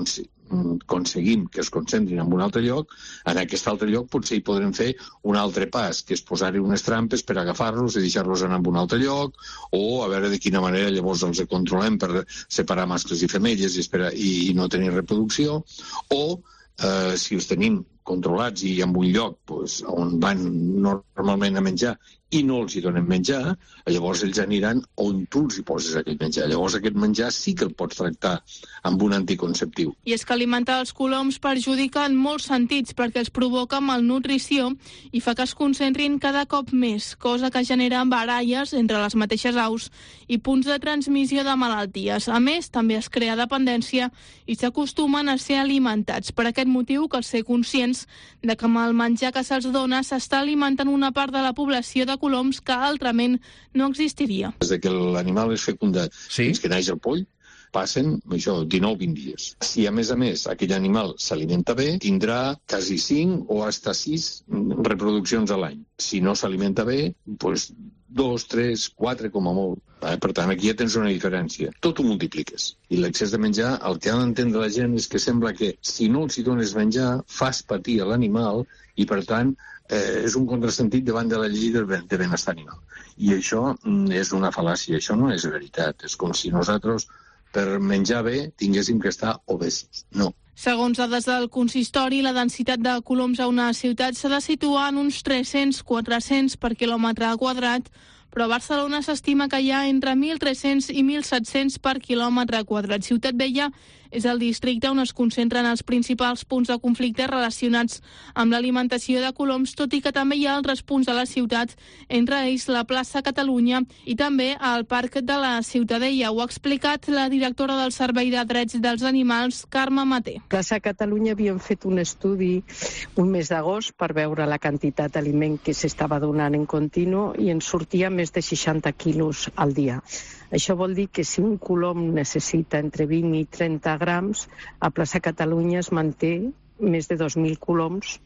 aconseguim que es concentrin en un altre lloc, en aquest altre lloc potser hi podrem fer un altre pas, que és posar-hi unes trampes per agafar-los i deixar-los anar en un altre lloc, o a veure de quina manera llavors els controlem per separar mascles i femelles i, esperar, i no tenir reproducció, o eh, si els tenim controlats i en un lloc pues, on van normalment a menjar i no els hi donen menjar, llavors ells aniran on tu els hi poses aquest menjar. Llavors aquest menjar sí que el pots tractar amb un anticonceptiu. I és que alimentar els coloms perjudica en molts sentits perquè els provoca malnutrició i fa que es concentrin cada cop més, cosa que genera baralles entre les mateixes aus i punts de transmissió de malalties. A més, també es crea dependència i s'acostumen a ser alimentats. Per aquest motiu cal ser conscients de que amb el menjar que se'ls dona s'està alimentant una part de la població de coloms que altrament no existiria. Des de que l'animal és fecundat sí? fins que naix el poll, passen això, dinou vint dies. Si a més a més aquell animal s'alimenta bé, tindrà quasi cinc o hasta sis reproduccions a l'any. Si no s'alimenta bé, doncs dos, tres, quatre com a molt. Per tant, aquí ja tens una diferència. Tot ho multipliques. I l'excés de menjar, el que ha d'entendre la gent és que sembla que si no els hi dones menjar, fas patir a l'animal i, per tant, eh, és un contrasentit davant de la llei de benestar animal. I això és una fal·làcia, això no és veritat. És com si nosaltres, per menjar bé, tinguéssim que estar obesos. No. Segons dades del consistori, la densitat de coloms a una ciutat s'ha de situar en uns tres-cents a quatre-cents per quilòmetre quadrat, però a Barcelona s'estima que hi ha entre mil tres-cents i mil set-cents per quilòmetre quadrat. Ciutat Vella és el districte on es concentren els principals punts de conflicte relacionats amb l'alimentació de coloms, tot i que també hi ha altres punts de la ciutat, entre ells la plaça Catalunya i també el Parc de la Ciutadella. Ho ha explicat la directora del Servei de Drets dels Animals, Carme Maté. Plaça Catalunya havíem fet un estudi un mes d'agost per veure la quantitat d'aliment que s'estava donant en continu i ens sortia més de seixanta quilos al dia. Això vol dir que si un colom necessita entre vint i trenta grams, a Plaça Catalunya es manté més de dos mil coloms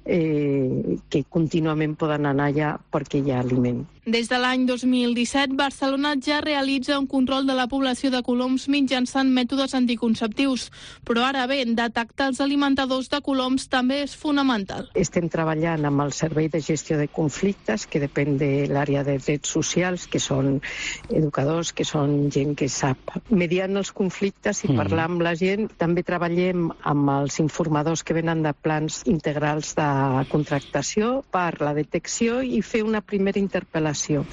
eh, que contínuament poden anar allà perquè hi ha aliment. Des de l'any dos mil disset, Barcelona ja realitza un control de la població de coloms mitjançant mètodes anticonceptius. Però ara bé, detectar els alimentadors de coloms també és fonamental. Estem treballant amb el Servei de Gestió de Conflictes, que depèn de l'àrea de drets socials, que són educadors, que són gent que sap mediant els conflictes i parlar amb la gent. També treballem amb els informadors que venen de plans integrals de contractació per la detecció i fer una primera interpel·lació.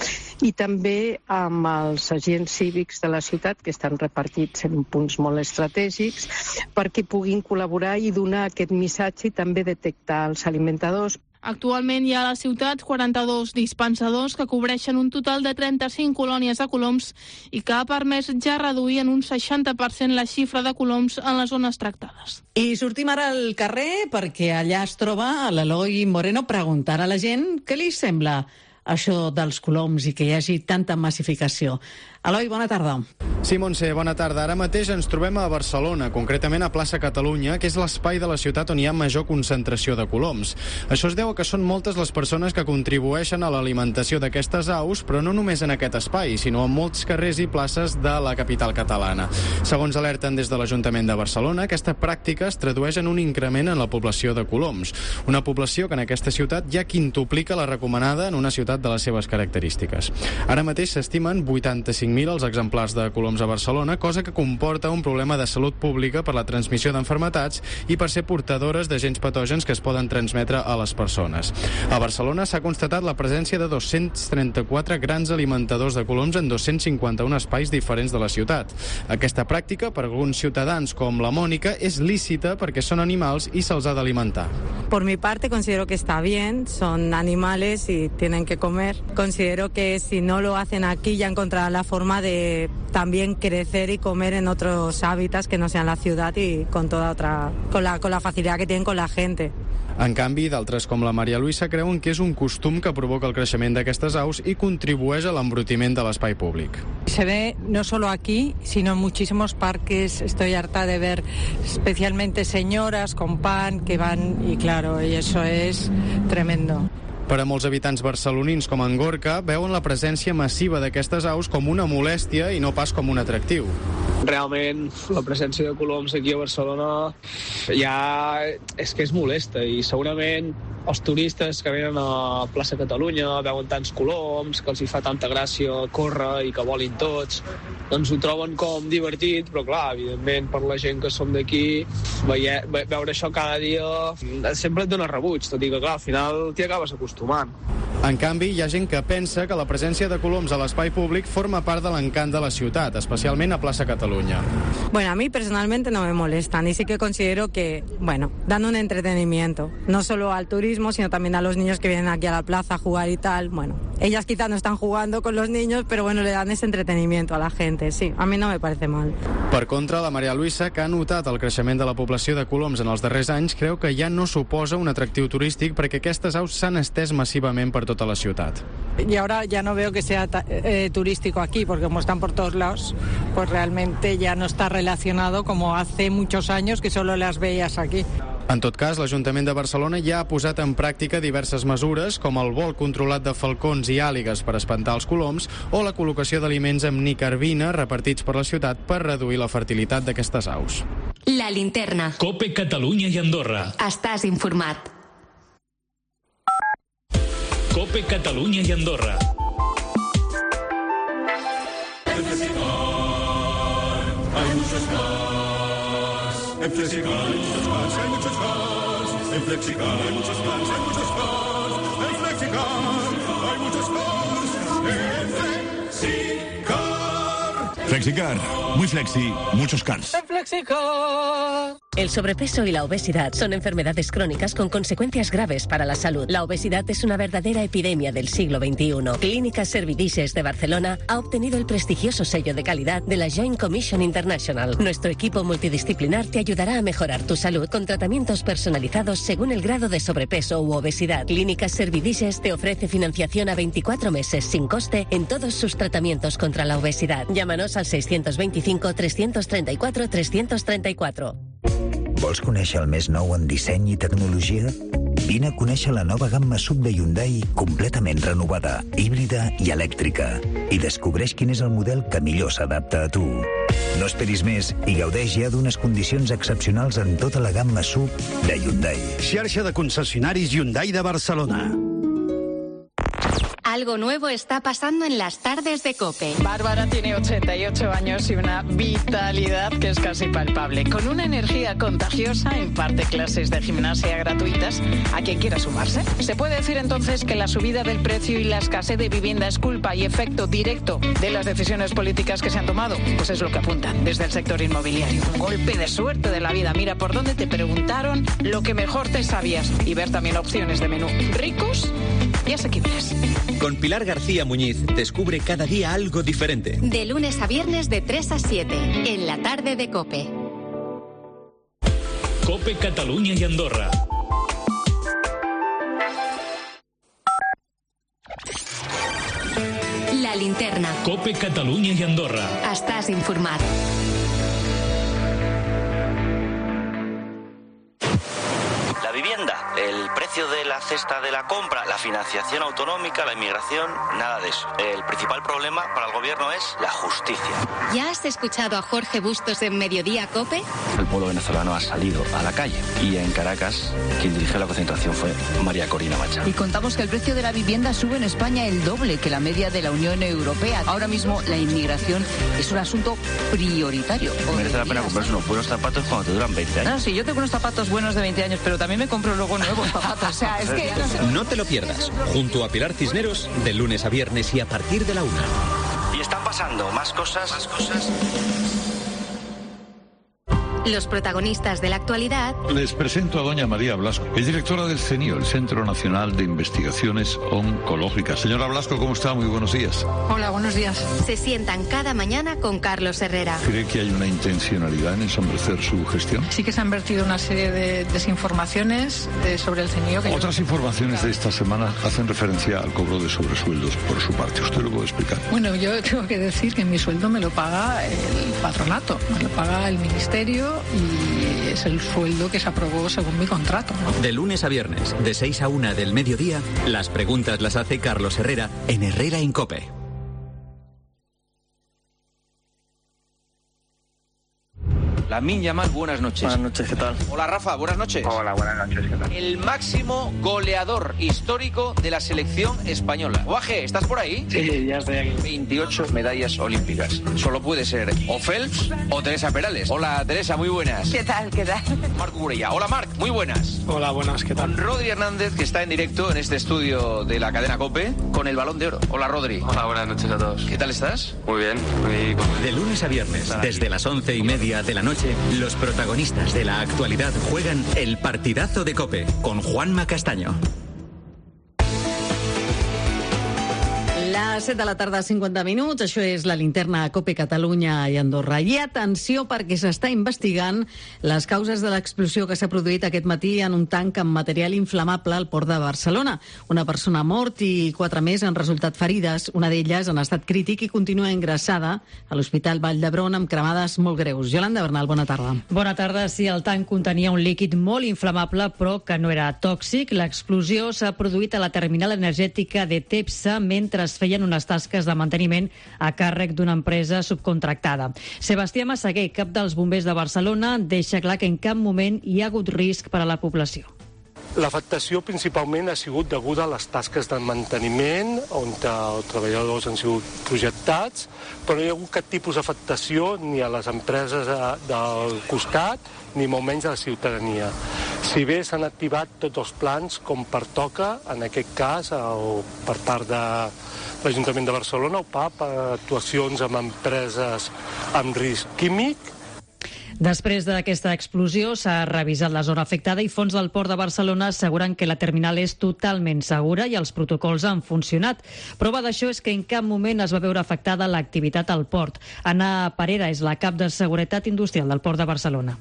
I també amb els agents cívics de la ciutat, que estan repartits en punts molt estratègics, perquè puguin col·laborar i donar aquest missatge i també detectar els alimentadors. Actualment hi ha a la ciutat quaranta-dos dispensadors que cobreixen un total de trenta-cinc colònies de coloms i que ha permès ja reduir en un seixanta per cent la xifra de coloms en les zones tractades. I sortim ara al carrer perquè allà es troba l'Eloi Moreno preguntant a la gent què li sembla això dels coloms i que hi hagi tanta massificació. Eloi, bona tarda. Sí, Montse, bona tarda. Ara mateix ens trobem a Barcelona, concretament a plaça Catalunya, que és l'espai de la ciutat on hi ha major concentració de coloms. Això es deu a que són moltes les persones que contribueixen a l'alimentació d'aquestes aus, però no només en aquest espai, sinó en molts carrers i places de la capital catalana. Segons alerten des de l'Ajuntament de Barcelona, aquesta pràctica es tradueix en un increment en la població de coloms. Una població que en aquesta ciutat ja quintuplica la recomanada en una ciutat de les seves característiques. Ara mateix s'estimen vuitanta-cinc mil els exemplars de coloms a Barcelona, cosa que comporta un problema de salut pública per la transmissió d'enfermetats i per ser portadores d'agents patògens que es poden transmetre a les persones. A Barcelona s'ha constatat la presència de dos-cents trenta-quatre grans alimentadors de coloms en dos-cents cinquanta-un espais diferents de la ciutat. Aquesta pràctica, per alguns ciutadans com la Mònica, és lícita perquè són animals i se'ls ha d'alimentar. Por mi parte considero que está bien, son animales y tienen que comer. Considero que si no lo hacen aquí ya encontrarán la forma de también crecer y comer en otros hábitats que no sean la ciudad y con toda otra con la, con la facilidad que tienen con la gente. En canvi, d'altres com la Maria Luisa creuen que és un costum que provoca el creixement d'aquestes aus i contribueix a l'embrutiment de l'espai públic. Se ve no solo aquí, sino en muchísimos parques. Estoy harta de ver especialmente señoras con pan que van y claro, y eso es tremendo. Per a molts habitants barcelonins com en Gorka, veuen la presència massiva d'aquestes aus com una molèstia i no pas com un atractiu. Realment, la presència de coloms aquí a Barcelona ja és que és molesta i segurament els turistes que venen a plaça Catalunya veuen tants coloms, que els hi fa tanta gràcia córrer i que volin tots, doncs ho troben com divertit, però clar, evidentment per la gent que som d'aquí veure això cada dia sempre et dona rebuig, tot i que clar, al final t'hi acabes acostumant. En canvi, hi ha gent que pensa que la presència de coloms a l'espai públic forma part de l'encant de la ciutat, especialment a plaça Catalunya. Bueno, a mí personalmente no me molestan y sí que considero que, bueno, dan un entretenimiento, no solo al turismo, sino también a los niños que vienen aquí a la plaza a jugar y tal. Bueno, ellas quizás no están jugando con los niños, pero bueno, le dan ese entretenimiento a la gente, sí, a mí no me parece mal. Per contra, la Maria Luisa, que ha notat el creixement de la població de coloms en els darrers anys, creu que ja no suposa un atractiu turístic perquè aquestes aus s'han estès massivament per tota la ciutat. Y ahora ya no veo que sea eh, turístico aquí, porque como están por todos lados, pues realmente ya no está relacionado como hace muchos años que solo las veías aquí. En tot cas, l'Ajuntament de Barcelona ja ha posat en pràctica diverses mesures, com el vol controlat de falcons i àligues per espantar els coloms o la col·locació d'aliments amb nicarbina repartits per la ciutat per reduir la fertilitat d'aquestes aus. La linterna. COPE Catalunya i Andorra. Estàs informat. COPE Catalunya i Andorra. Hay muchos más. En Flexicar hay muchos más, hay muchos más. En Flexicar hay muchos más, hay muchos más. En Flexicar hay muchos más. En Flexicar. Flexicar, muy flexi, muchos cars. En Flexicar. El sobrepeso y la obesidad son enfermedades crónicas con consecuencias graves para la salud. La obesidad es una verdadera epidemia del siglo veintiuno. Clínicas Servidices de Barcelona ha obtenido el prestigioso sello de calidad de la Joint Commission International. Nuestro equipo multidisciplinar te ayudará a mejorar tu salud con tratamientos personalizados según el grado de sobrepeso u obesidad. Clínicas Servidices te ofrece financiación a veinticuatro meses sin coste en todos sus tratamientos contra la obesidad. Llámanos al seiscientos veinticinco, trescientos treinta y cuatro, trescientos treinta y cuatro. Vols conèixer el més nou en disseny i tecnologia? Vine a conèixer la nova gamma sub de Hyundai completament renovada, híbrida i elèctrica. I descobreix quin és el model que millor s'adapta a tu. No esperis més i gaudeix ja d'unes condicions excepcionals en tota la gamma sub de Hyundai. Xarxa de concessionaris Hyundai de Barcelona. Algo nuevo está pasando en las tardes de COPE. Bárbara tiene ochenta y ocho años y una vitalidad que es casi palpable. Con una energía contagiosa, imparte clases de gimnasia gratuitas a quien quiera sumarse. ¿Se puede decir entonces que la subida del precio y la escasez de vivienda es culpa y efecto directo de las decisiones políticas que se han tomado? Pues es lo que apuntan desde el sector inmobiliario. Un golpe de suerte de la vida. Mira por dónde te preguntaron lo que mejor te sabías y ver también opciones de menú ricos y asequibles. Con Pilar García Muñiz descubre cada día algo diferente. De lunes a viernes de tres a siete, en la tarde de COPE. COPE Catalunya i Andorra. La linterna. COPE Catalunya i Andorra. Estàs informat. La vivienda, el precio de la cesta de la compra, la financiación autonómica, la inmigración, nada de eso. El principal problema para el gobierno es la justicia. ¿Ya has escuchado a Jorge Bustos en Mediodía COPE? El pueblo venezolano ha salido a la calle y en Caracas quien dirigió la concentración fue María Corina Machado. Y contamos que el precio de la vivienda sube en España el doble que la media de la Unión Europea. Ahora mismo la inmigración es un asunto prioritario. Merece la pena comprarse unos buenos zapatos cuando te duran veinte años. No, sí, yo tengo unos zapatos buenos de veinte años, pero también me compro luego nuevos zapatos. O sea, es que ya no sé. No te lo pierdas. Junto a Pilar Cisneros, de lunes a viernes y a partir de la una. Y están pasando más cosas, más cosas. Los protagonistas de la actualidad. Les presento a doña María Blasco, es directora del CENIO, el Centro Nacional de Investigaciones Oncológicas. Señora Blasco, ¿cómo está? Muy buenos días. Hola, buenos días. Se sientan cada mañana con Carlos Herrera. ¿Cree que hay una intencionalidad en ensombrecer su gestión? Sí que se han vertido una serie de desinformaciones eh, sobre el CENIO. Que Otras yo... informaciones de esta semana hacen referencia al cobro de sobresueldos por su parte. ¿Usted lo puede explicar? Bueno, yo tengo que decir que mi sueldo me lo paga el patronato, me lo paga el ministerio y es el sueldo que se aprobó según mi contrato, ¿no? De lunes a viernes, de seis a una del mediodía, las preguntas las hace Carlos Herrera en Herrera en COPE. Lamin Yamal, buenas noches. Buenas noches, ¿qué tal? Hola, Rafa, buenas noches. Hola, buenas noches, ¿qué tal? El máximo goleador histórico de la selección española. Guaje, ¿estás por ahí? Sí, ya estoy aquí. veintiocho medallas olímpicas. Solo puede ser o Phelps o Teresa Perales. Hola, Teresa, muy buenas. ¿Qué tal, qué tal? Marco Burella. Hola, Marc, muy buenas. Hola, buenas, ¿qué tal? Con Rodri Hernández, que está en directo en este estudio de la cadena COPE, con el Balón de Oro. Hola, Rodri. Hola, buenas noches a todos. ¿Qué tal estás? Muy bien, muy... De lunes a viernes, desde las once y media de la noche, los protagonistas de la actualidad juegan el partidazo de COPE con Juanma Castaño. A set de la tarda, cinquanta minuts. Això és la linterna a COPE Catalunya i Andorra. I atenció, perquè s'està investigant les causes de l'explosió que s'ha produït aquest matí en un tanc amb material inflamable al port de Barcelona. Una persona ha mort i quatre més han resultat ferides. Una d'elles en estat crític i continua ingressada a l'Hospital Vall d'Hebron amb cremades molt greus. Yolanda Bernal, bona tarda. Bona tarda. Sí, el tanc contenia un líquid molt inflamable, però que no era tòxic. L'explosió s'ha produït a la terminal energètica de Tepsa mentre es feien unes tasques de manteniment a càrrec d'una empresa subcontractada. Sebastià Massaguer, cap dels bombers de Barcelona, deixa clar que en cap moment hi ha hagut risc per a la població. L'afectació principalment ha sigut deguda a les tasques de manteniment, on els treballadors han sigut projectats, però no hi ha hagut cap tipus d'afectació ni a les empreses del costat, ni molt menys a la ciutadania. Si bé s'han activat tots els plans com pertoca, en aquest cas, el, per part de l'Ajuntament de Barcelona, el P A P, actuacions amb empreses amb risc químic. Després d'aquesta explosió s'ha revisat la zona afectada i fons del Port de Barcelona asseguren que la terminal és totalment segura i els protocols han funcionat. Prova d'això és que en cap moment es va veure afectada l'activitat al port. Anna Parera és la cap de Seguretat Industrial del Port de Barcelona.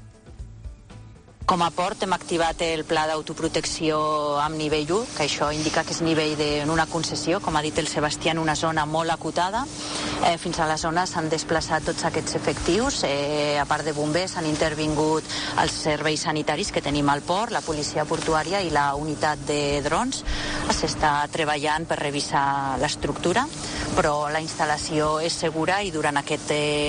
Com a port hem activat el pla d'autoprotecció amb nivell u, que això indica que és nivell d'una concessió, com ha dit el Sebastià, en una zona molt acotada. Eh, fins a la zona s'han desplaçat tots aquests efectius. Eh, a part de bombers han intervingut els serveis sanitaris que tenim al port, la policia portuària i la unitat de drons. S'està treballant per revisar l'estructura, però la instal·lació és segura i durant, aquest,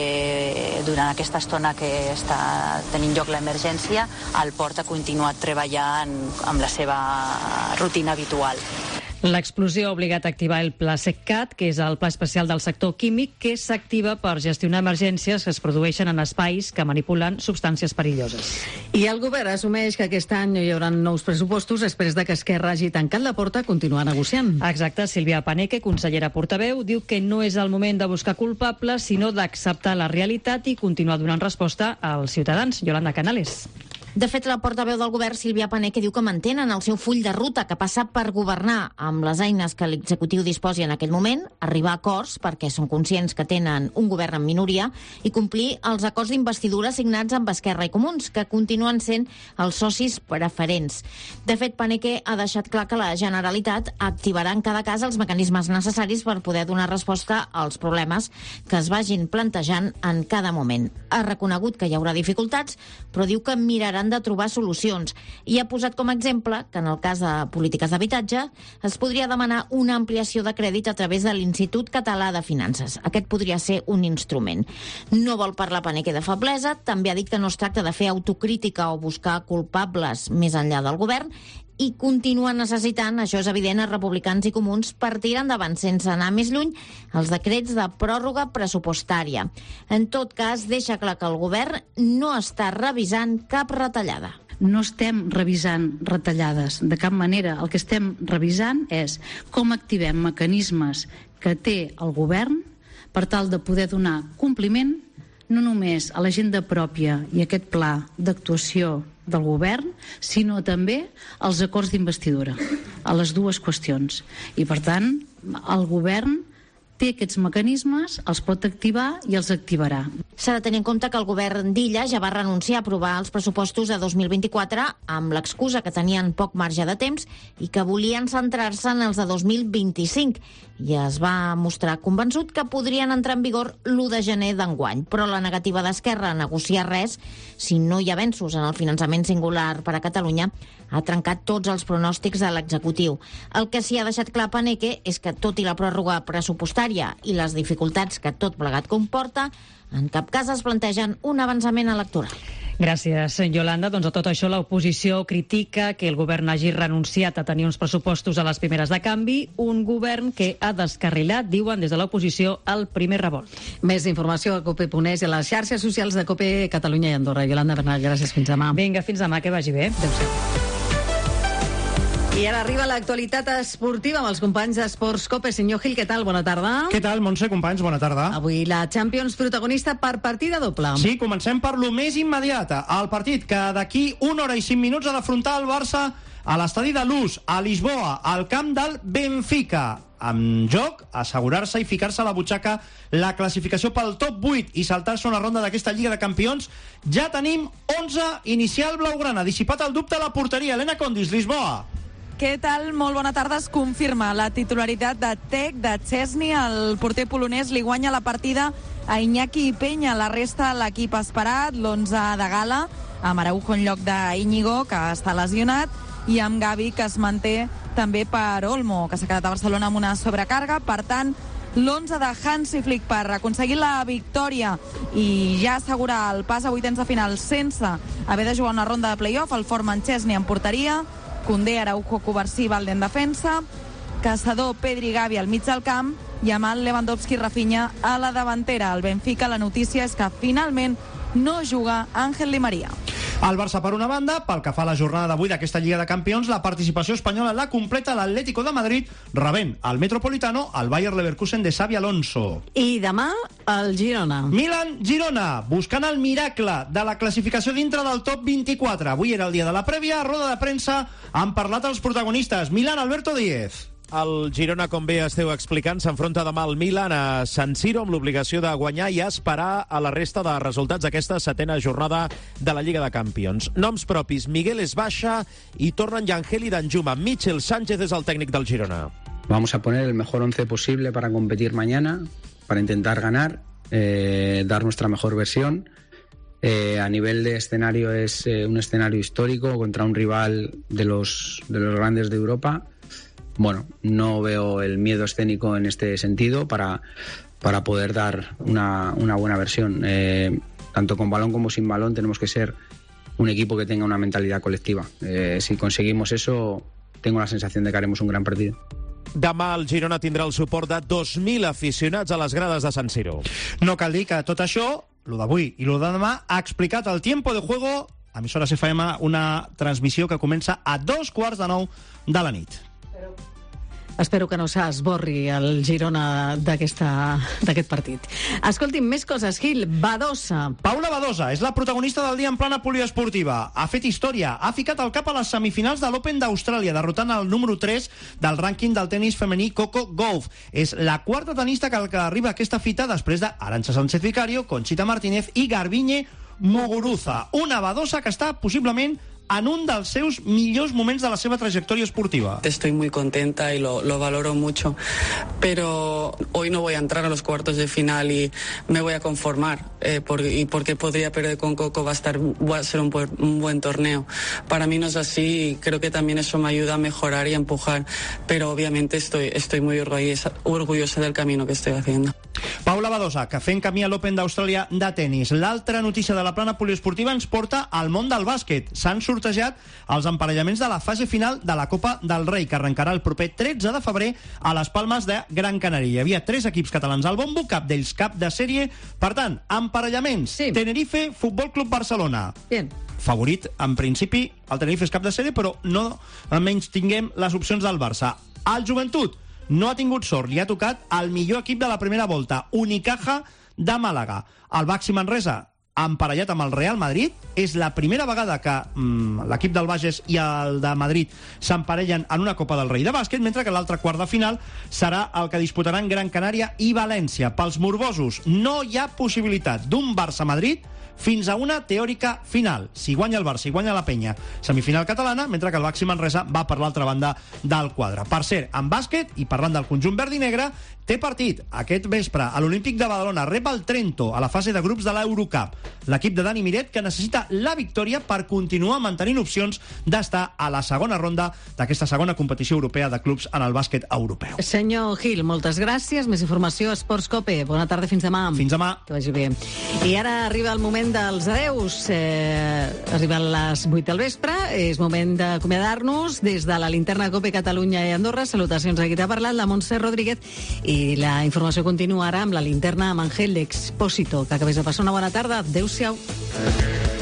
eh, durant aquesta estona que està tenint lloc l'emergència, el port ha continuat treballant amb la seva rutina habitual. L'explosió ha obligat a activar el Pla SECCAT, que és el pla especial del sector químic, que s'activa per gestionar emergències que es produeixen en espais que manipulen substàncies perilloses. I el govern assumeix que aquest any no hi haurà nous pressupostos després de que Esquerra hagi tancat la porta a continuar negociant. Exacte. Sílvia Paneque, consellera portaveu, diu que no és el moment de buscar culpables, sinó d'acceptar la realitat i continuar donant resposta als ciutadans. Yolanda Canales. De fet, la portaveu del govern, Sílvia Paneque, diu que mantenen el seu full de ruta que passa per governar amb les eines que l'executiu disposi en aquell moment, arribar a acords perquè són conscients que tenen un govern en minoria i complir els acords d'investidura signats amb Esquerra i Comuns, que continuen sent els socis preferents. De fet, Paneque ha deixat clar que la Generalitat activarà en cada cas els mecanismes necessaris per poder donar resposta als problemes que es vagin plantejant en cada moment. Ha reconegut que hi haurà dificultats, però diu que miraran de trobar solucions i ha posat com a exemple que en el cas de polítiques d'habitatge es podria demanar una ampliació de crèdit a través de l'Institut Català de Finances. Aquest podria ser un instrument. No vol parlar Paneque de feblesa, també ha dit que no es tracta de fer autocrítica o buscar culpables més enllà del govern i continua necessitant, això és evident, a republicans i comuns per tirar endavant sense anar més lluny els decrets de pròrroga pressupostària. En tot cas, deixa clar que el govern no està revisant cap retallada. No estem revisant retallades de cap manera. El que estem revisant és com activem mecanismes que té el govern per tal de poder donar compliment no només a l'agenda pròpia i aquest pla d'actuació del govern, sinó també als acords d'investidura, a les dues qüestions. I, per tant, el govern té aquests mecanismes, els pot activar i els activarà. S'ha de tenir en compte que el govern d'Illa ja va renunciar a aprovar els pressupostos de dos mil vint-i-quatre amb l'excusa que tenien poc marge de temps i que volien centrar-se en els de dos mil vint-i-cinc i es va mostrar convençut que podrien entrar en vigor l'u de gener d'enguany. Però la negativa d'Esquerra a negociar res, si no hi ha avenços en el finançament singular per a Catalunya, ha trencat tots els pronòstics de l'executiu. El que sí ha deixat clar Paneque és que, tot i la pròrroga pressupostària i les dificultats que tot plegat comporta, en cap cas es plantegen un avançament electoral. Gràcies, Yolanda. Doncs a tot això l'oposició critica que el govern hagi renunciat a tenir uns pressupostos a les primeres de canvi, un govern que ha descarrilat, diuen des de l'oposició, el primer revolt. Més informació a cope punt es i a les xarxes socials de COPE Catalunya i Andorra. Yolanda Bernat, gràcies. Fins demà. Vinga, fins demà, que vagi bé. Adéu-siau. I ara arriba l'actualitat esportiva amb els companys d'Esports COPE. Senyor Gil, què tal? Bona tarda. Què tal, Montse, companys? Bona tarda. Avui la Champions protagonista per partida doble. Sí, comencem per lo més immediat. El partit que d'aquí una hora i cinc minuts ha d'afrontar el Barça a l'estadi de Luz, a Lisboa, al camp del Benfica. Amb joc, assegurar-se i ficar-se a la butxaca la classificació pel top vuit i saltar-se una ronda d'aquesta Lliga de Campions. Ja tenim onze inicial blaugrana. Dissipat el dubte a la porteria. Elena Condis, Lisboa. Què tal? Molt bona tarda. Es confirma la titularitat de Tec, de Chesney. El porter polonès li guanya la partida a Iñaki Peña. La resta l'equip esperat, l'onze de gala, amb Araujo en lloc d'Iñigo, que està lesionat, i amb Gavi, que es manté també per Olmo, que s'ha quedat a Barcelona amb una sobrecàrrega. Per tant, l'onze de Hansi Flick per aconseguir la victòria i ja assegurar el pas a vuitens de final sense haver de jugar una ronda de play-off. El formen Chesney en porteria, Koundé, Araujo, Cubarsí, Valde en defensa, Caçador, Pedri, Gavi al mig del camp i amb el Lewandowski, Rafinha a la davantera. El Benfica, la notícia és que finalment no juga Ángel Di María. El Barça per una banda, pel que fa a la jornada d'avui d'aquesta Lliga de Campions, la participació espanyola la completa l'Atlético de Madrid, rebent al Metropolitano el Bayer Leverkusen de Xabi Alonso. I demà el Girona. Milan-Girona, buscant el miracle de la classificació dintre del top vint-i-quatre. Avui era el dia de la prèvia, roda de premsa, han parlat els protagonistes. Milan, Alberto Díez. El Girona, com bé esteu explicant, s'enfronta demà al Milan a San Siro amb l'obligació de guanyar i esperar a la resta de resultats d'aquesta setena jornada de la Lliga de Campions. Noms propis: Miguel Esbaixa i tornen Yangel i Danjuma. Michel Sánchez és el tècnic del Girona. Vamos a poner el mejor once posible para competir mañana, para intentar ganar, eh, dar nuestra mejor versión. Eh, a nivel de escenario es eh, un escenario histórico contra un rival de los, de los grandes de Europa. Bueno, no veo el miedo escénico en este sentido para, para poder dar una, una buena versión. Eh, tanto con balón como sin balón tenemos que ser un equipo que tenga una mentalidad colectiva. Eh, si conseguimos eso, tengo la sensación de que haremos un gran partido. Demà el Girona tindrà el suport de dos mil aficionats a les grades de San Siro. No cal dir que tot això, lo d'avui i lo de demà, ha explicat el Tiempo de Juego, emissora C F M, una transmissió que comença a dos quarts de nou de la nit. Espero que no s'esborri el Girona d'aquest partit. Escolti'm, més coses, Gil. Badosa. Paula Badosa és la protagonista del dia en plana poliesportiva. Ha fet història, ha ficat el cap a les semifinals de l'Open d'Austràlia, derrotant el número tres del rànquing del tenis femení, Coco Gauff. És la quarta tenista que arriba a aquesta fita després d'Arantxa Sánchez Vicario, Conchita Martínez i Garbiñe Muguruza. Una Badosa que està possiblement en un dels seus millors moments de la seva trayectoria esportiva. Estoy muy contenta y lo, lo valoro mucho, pero hoy no voy a entrar a los cuartos de final y me voy a conformar, eh, por, y porque podría perder con Coco, va a, estar, va a ser un, un buen torneo. Para mí no es así y creo que también eso me ayuda a mejorar y a empujar, pero obviamente estoy, estoy muy orgullosa, orgullosa del camino que estoy haciendo. Paula Badosa, que fent camí a l'Open d'Austràlia de tenis. L'altra notícia de la plana poliesportiva ens porta al món del bàsquet. S'han sortejat els emparellaments de la fase final de la Copa del Rei, que arrencarà el proper tretze de febrer a les Palmes de Gran Canària. Hi havia tres equips catalans al bombo, cap d'ells cap de sèrie. Per tant, emparellaments. Sí. Tenerife, Futbol Club Barcelona. Bien. Favorit, en principi, el Tenerife és cap de sèrie, però no menys tinguem les opcions del Barça. El Joventut no ha tingut sort, li ha tocat el millor equip de la primera volta, Unicaja de Màlaga. El Baxi Manresa emparellat amb el Real Madrid. És la primera vegada que mm, l'equip del Bages i el de Madrid s'emparellen en una Copa del Rei de bàsquet, mentre que l'altre quart de final serà el que disputaran Gran Canària i València. Pels morbosos no hi ha possibilitat d'un Barça-Madrid fins a una teòrica final. Si guanya el Barça i guanya la Penya, semifinal catalana, mentre que el Baxi Manresa va per l'altra banda del quadre. Per cert, en bàsquet, i parlant del conjunt verd i negre, té partit aquest vespre a l'Olímpic de Badalona. Rep el Trento a la fase de grups de l'Eurocup. L'equip de Dani Miret, que necessita la victòria per continuar mantenint opcions d'estar a la segona ronda d'aquesta segona competició europea de clubs en el bàsquet europeu. Senyor Gil, moltes gràcies. Més informació a Esports Cope. Bona tarda, fins demà. Fins demà. Que vagi bé. I ara arriba el moment dels adeus. Eh, arriba a les vuit del vespre. És moment d'acomiadar-nos des de la linterna Cope Catalunya i Andorra. Salutacions a qui t'ha parlat, la Montse Rodríguez. I la informació continua ara amb la linterna amb Ángel Expósito. Que acabés de passar una bona tarda. Adéu-siau.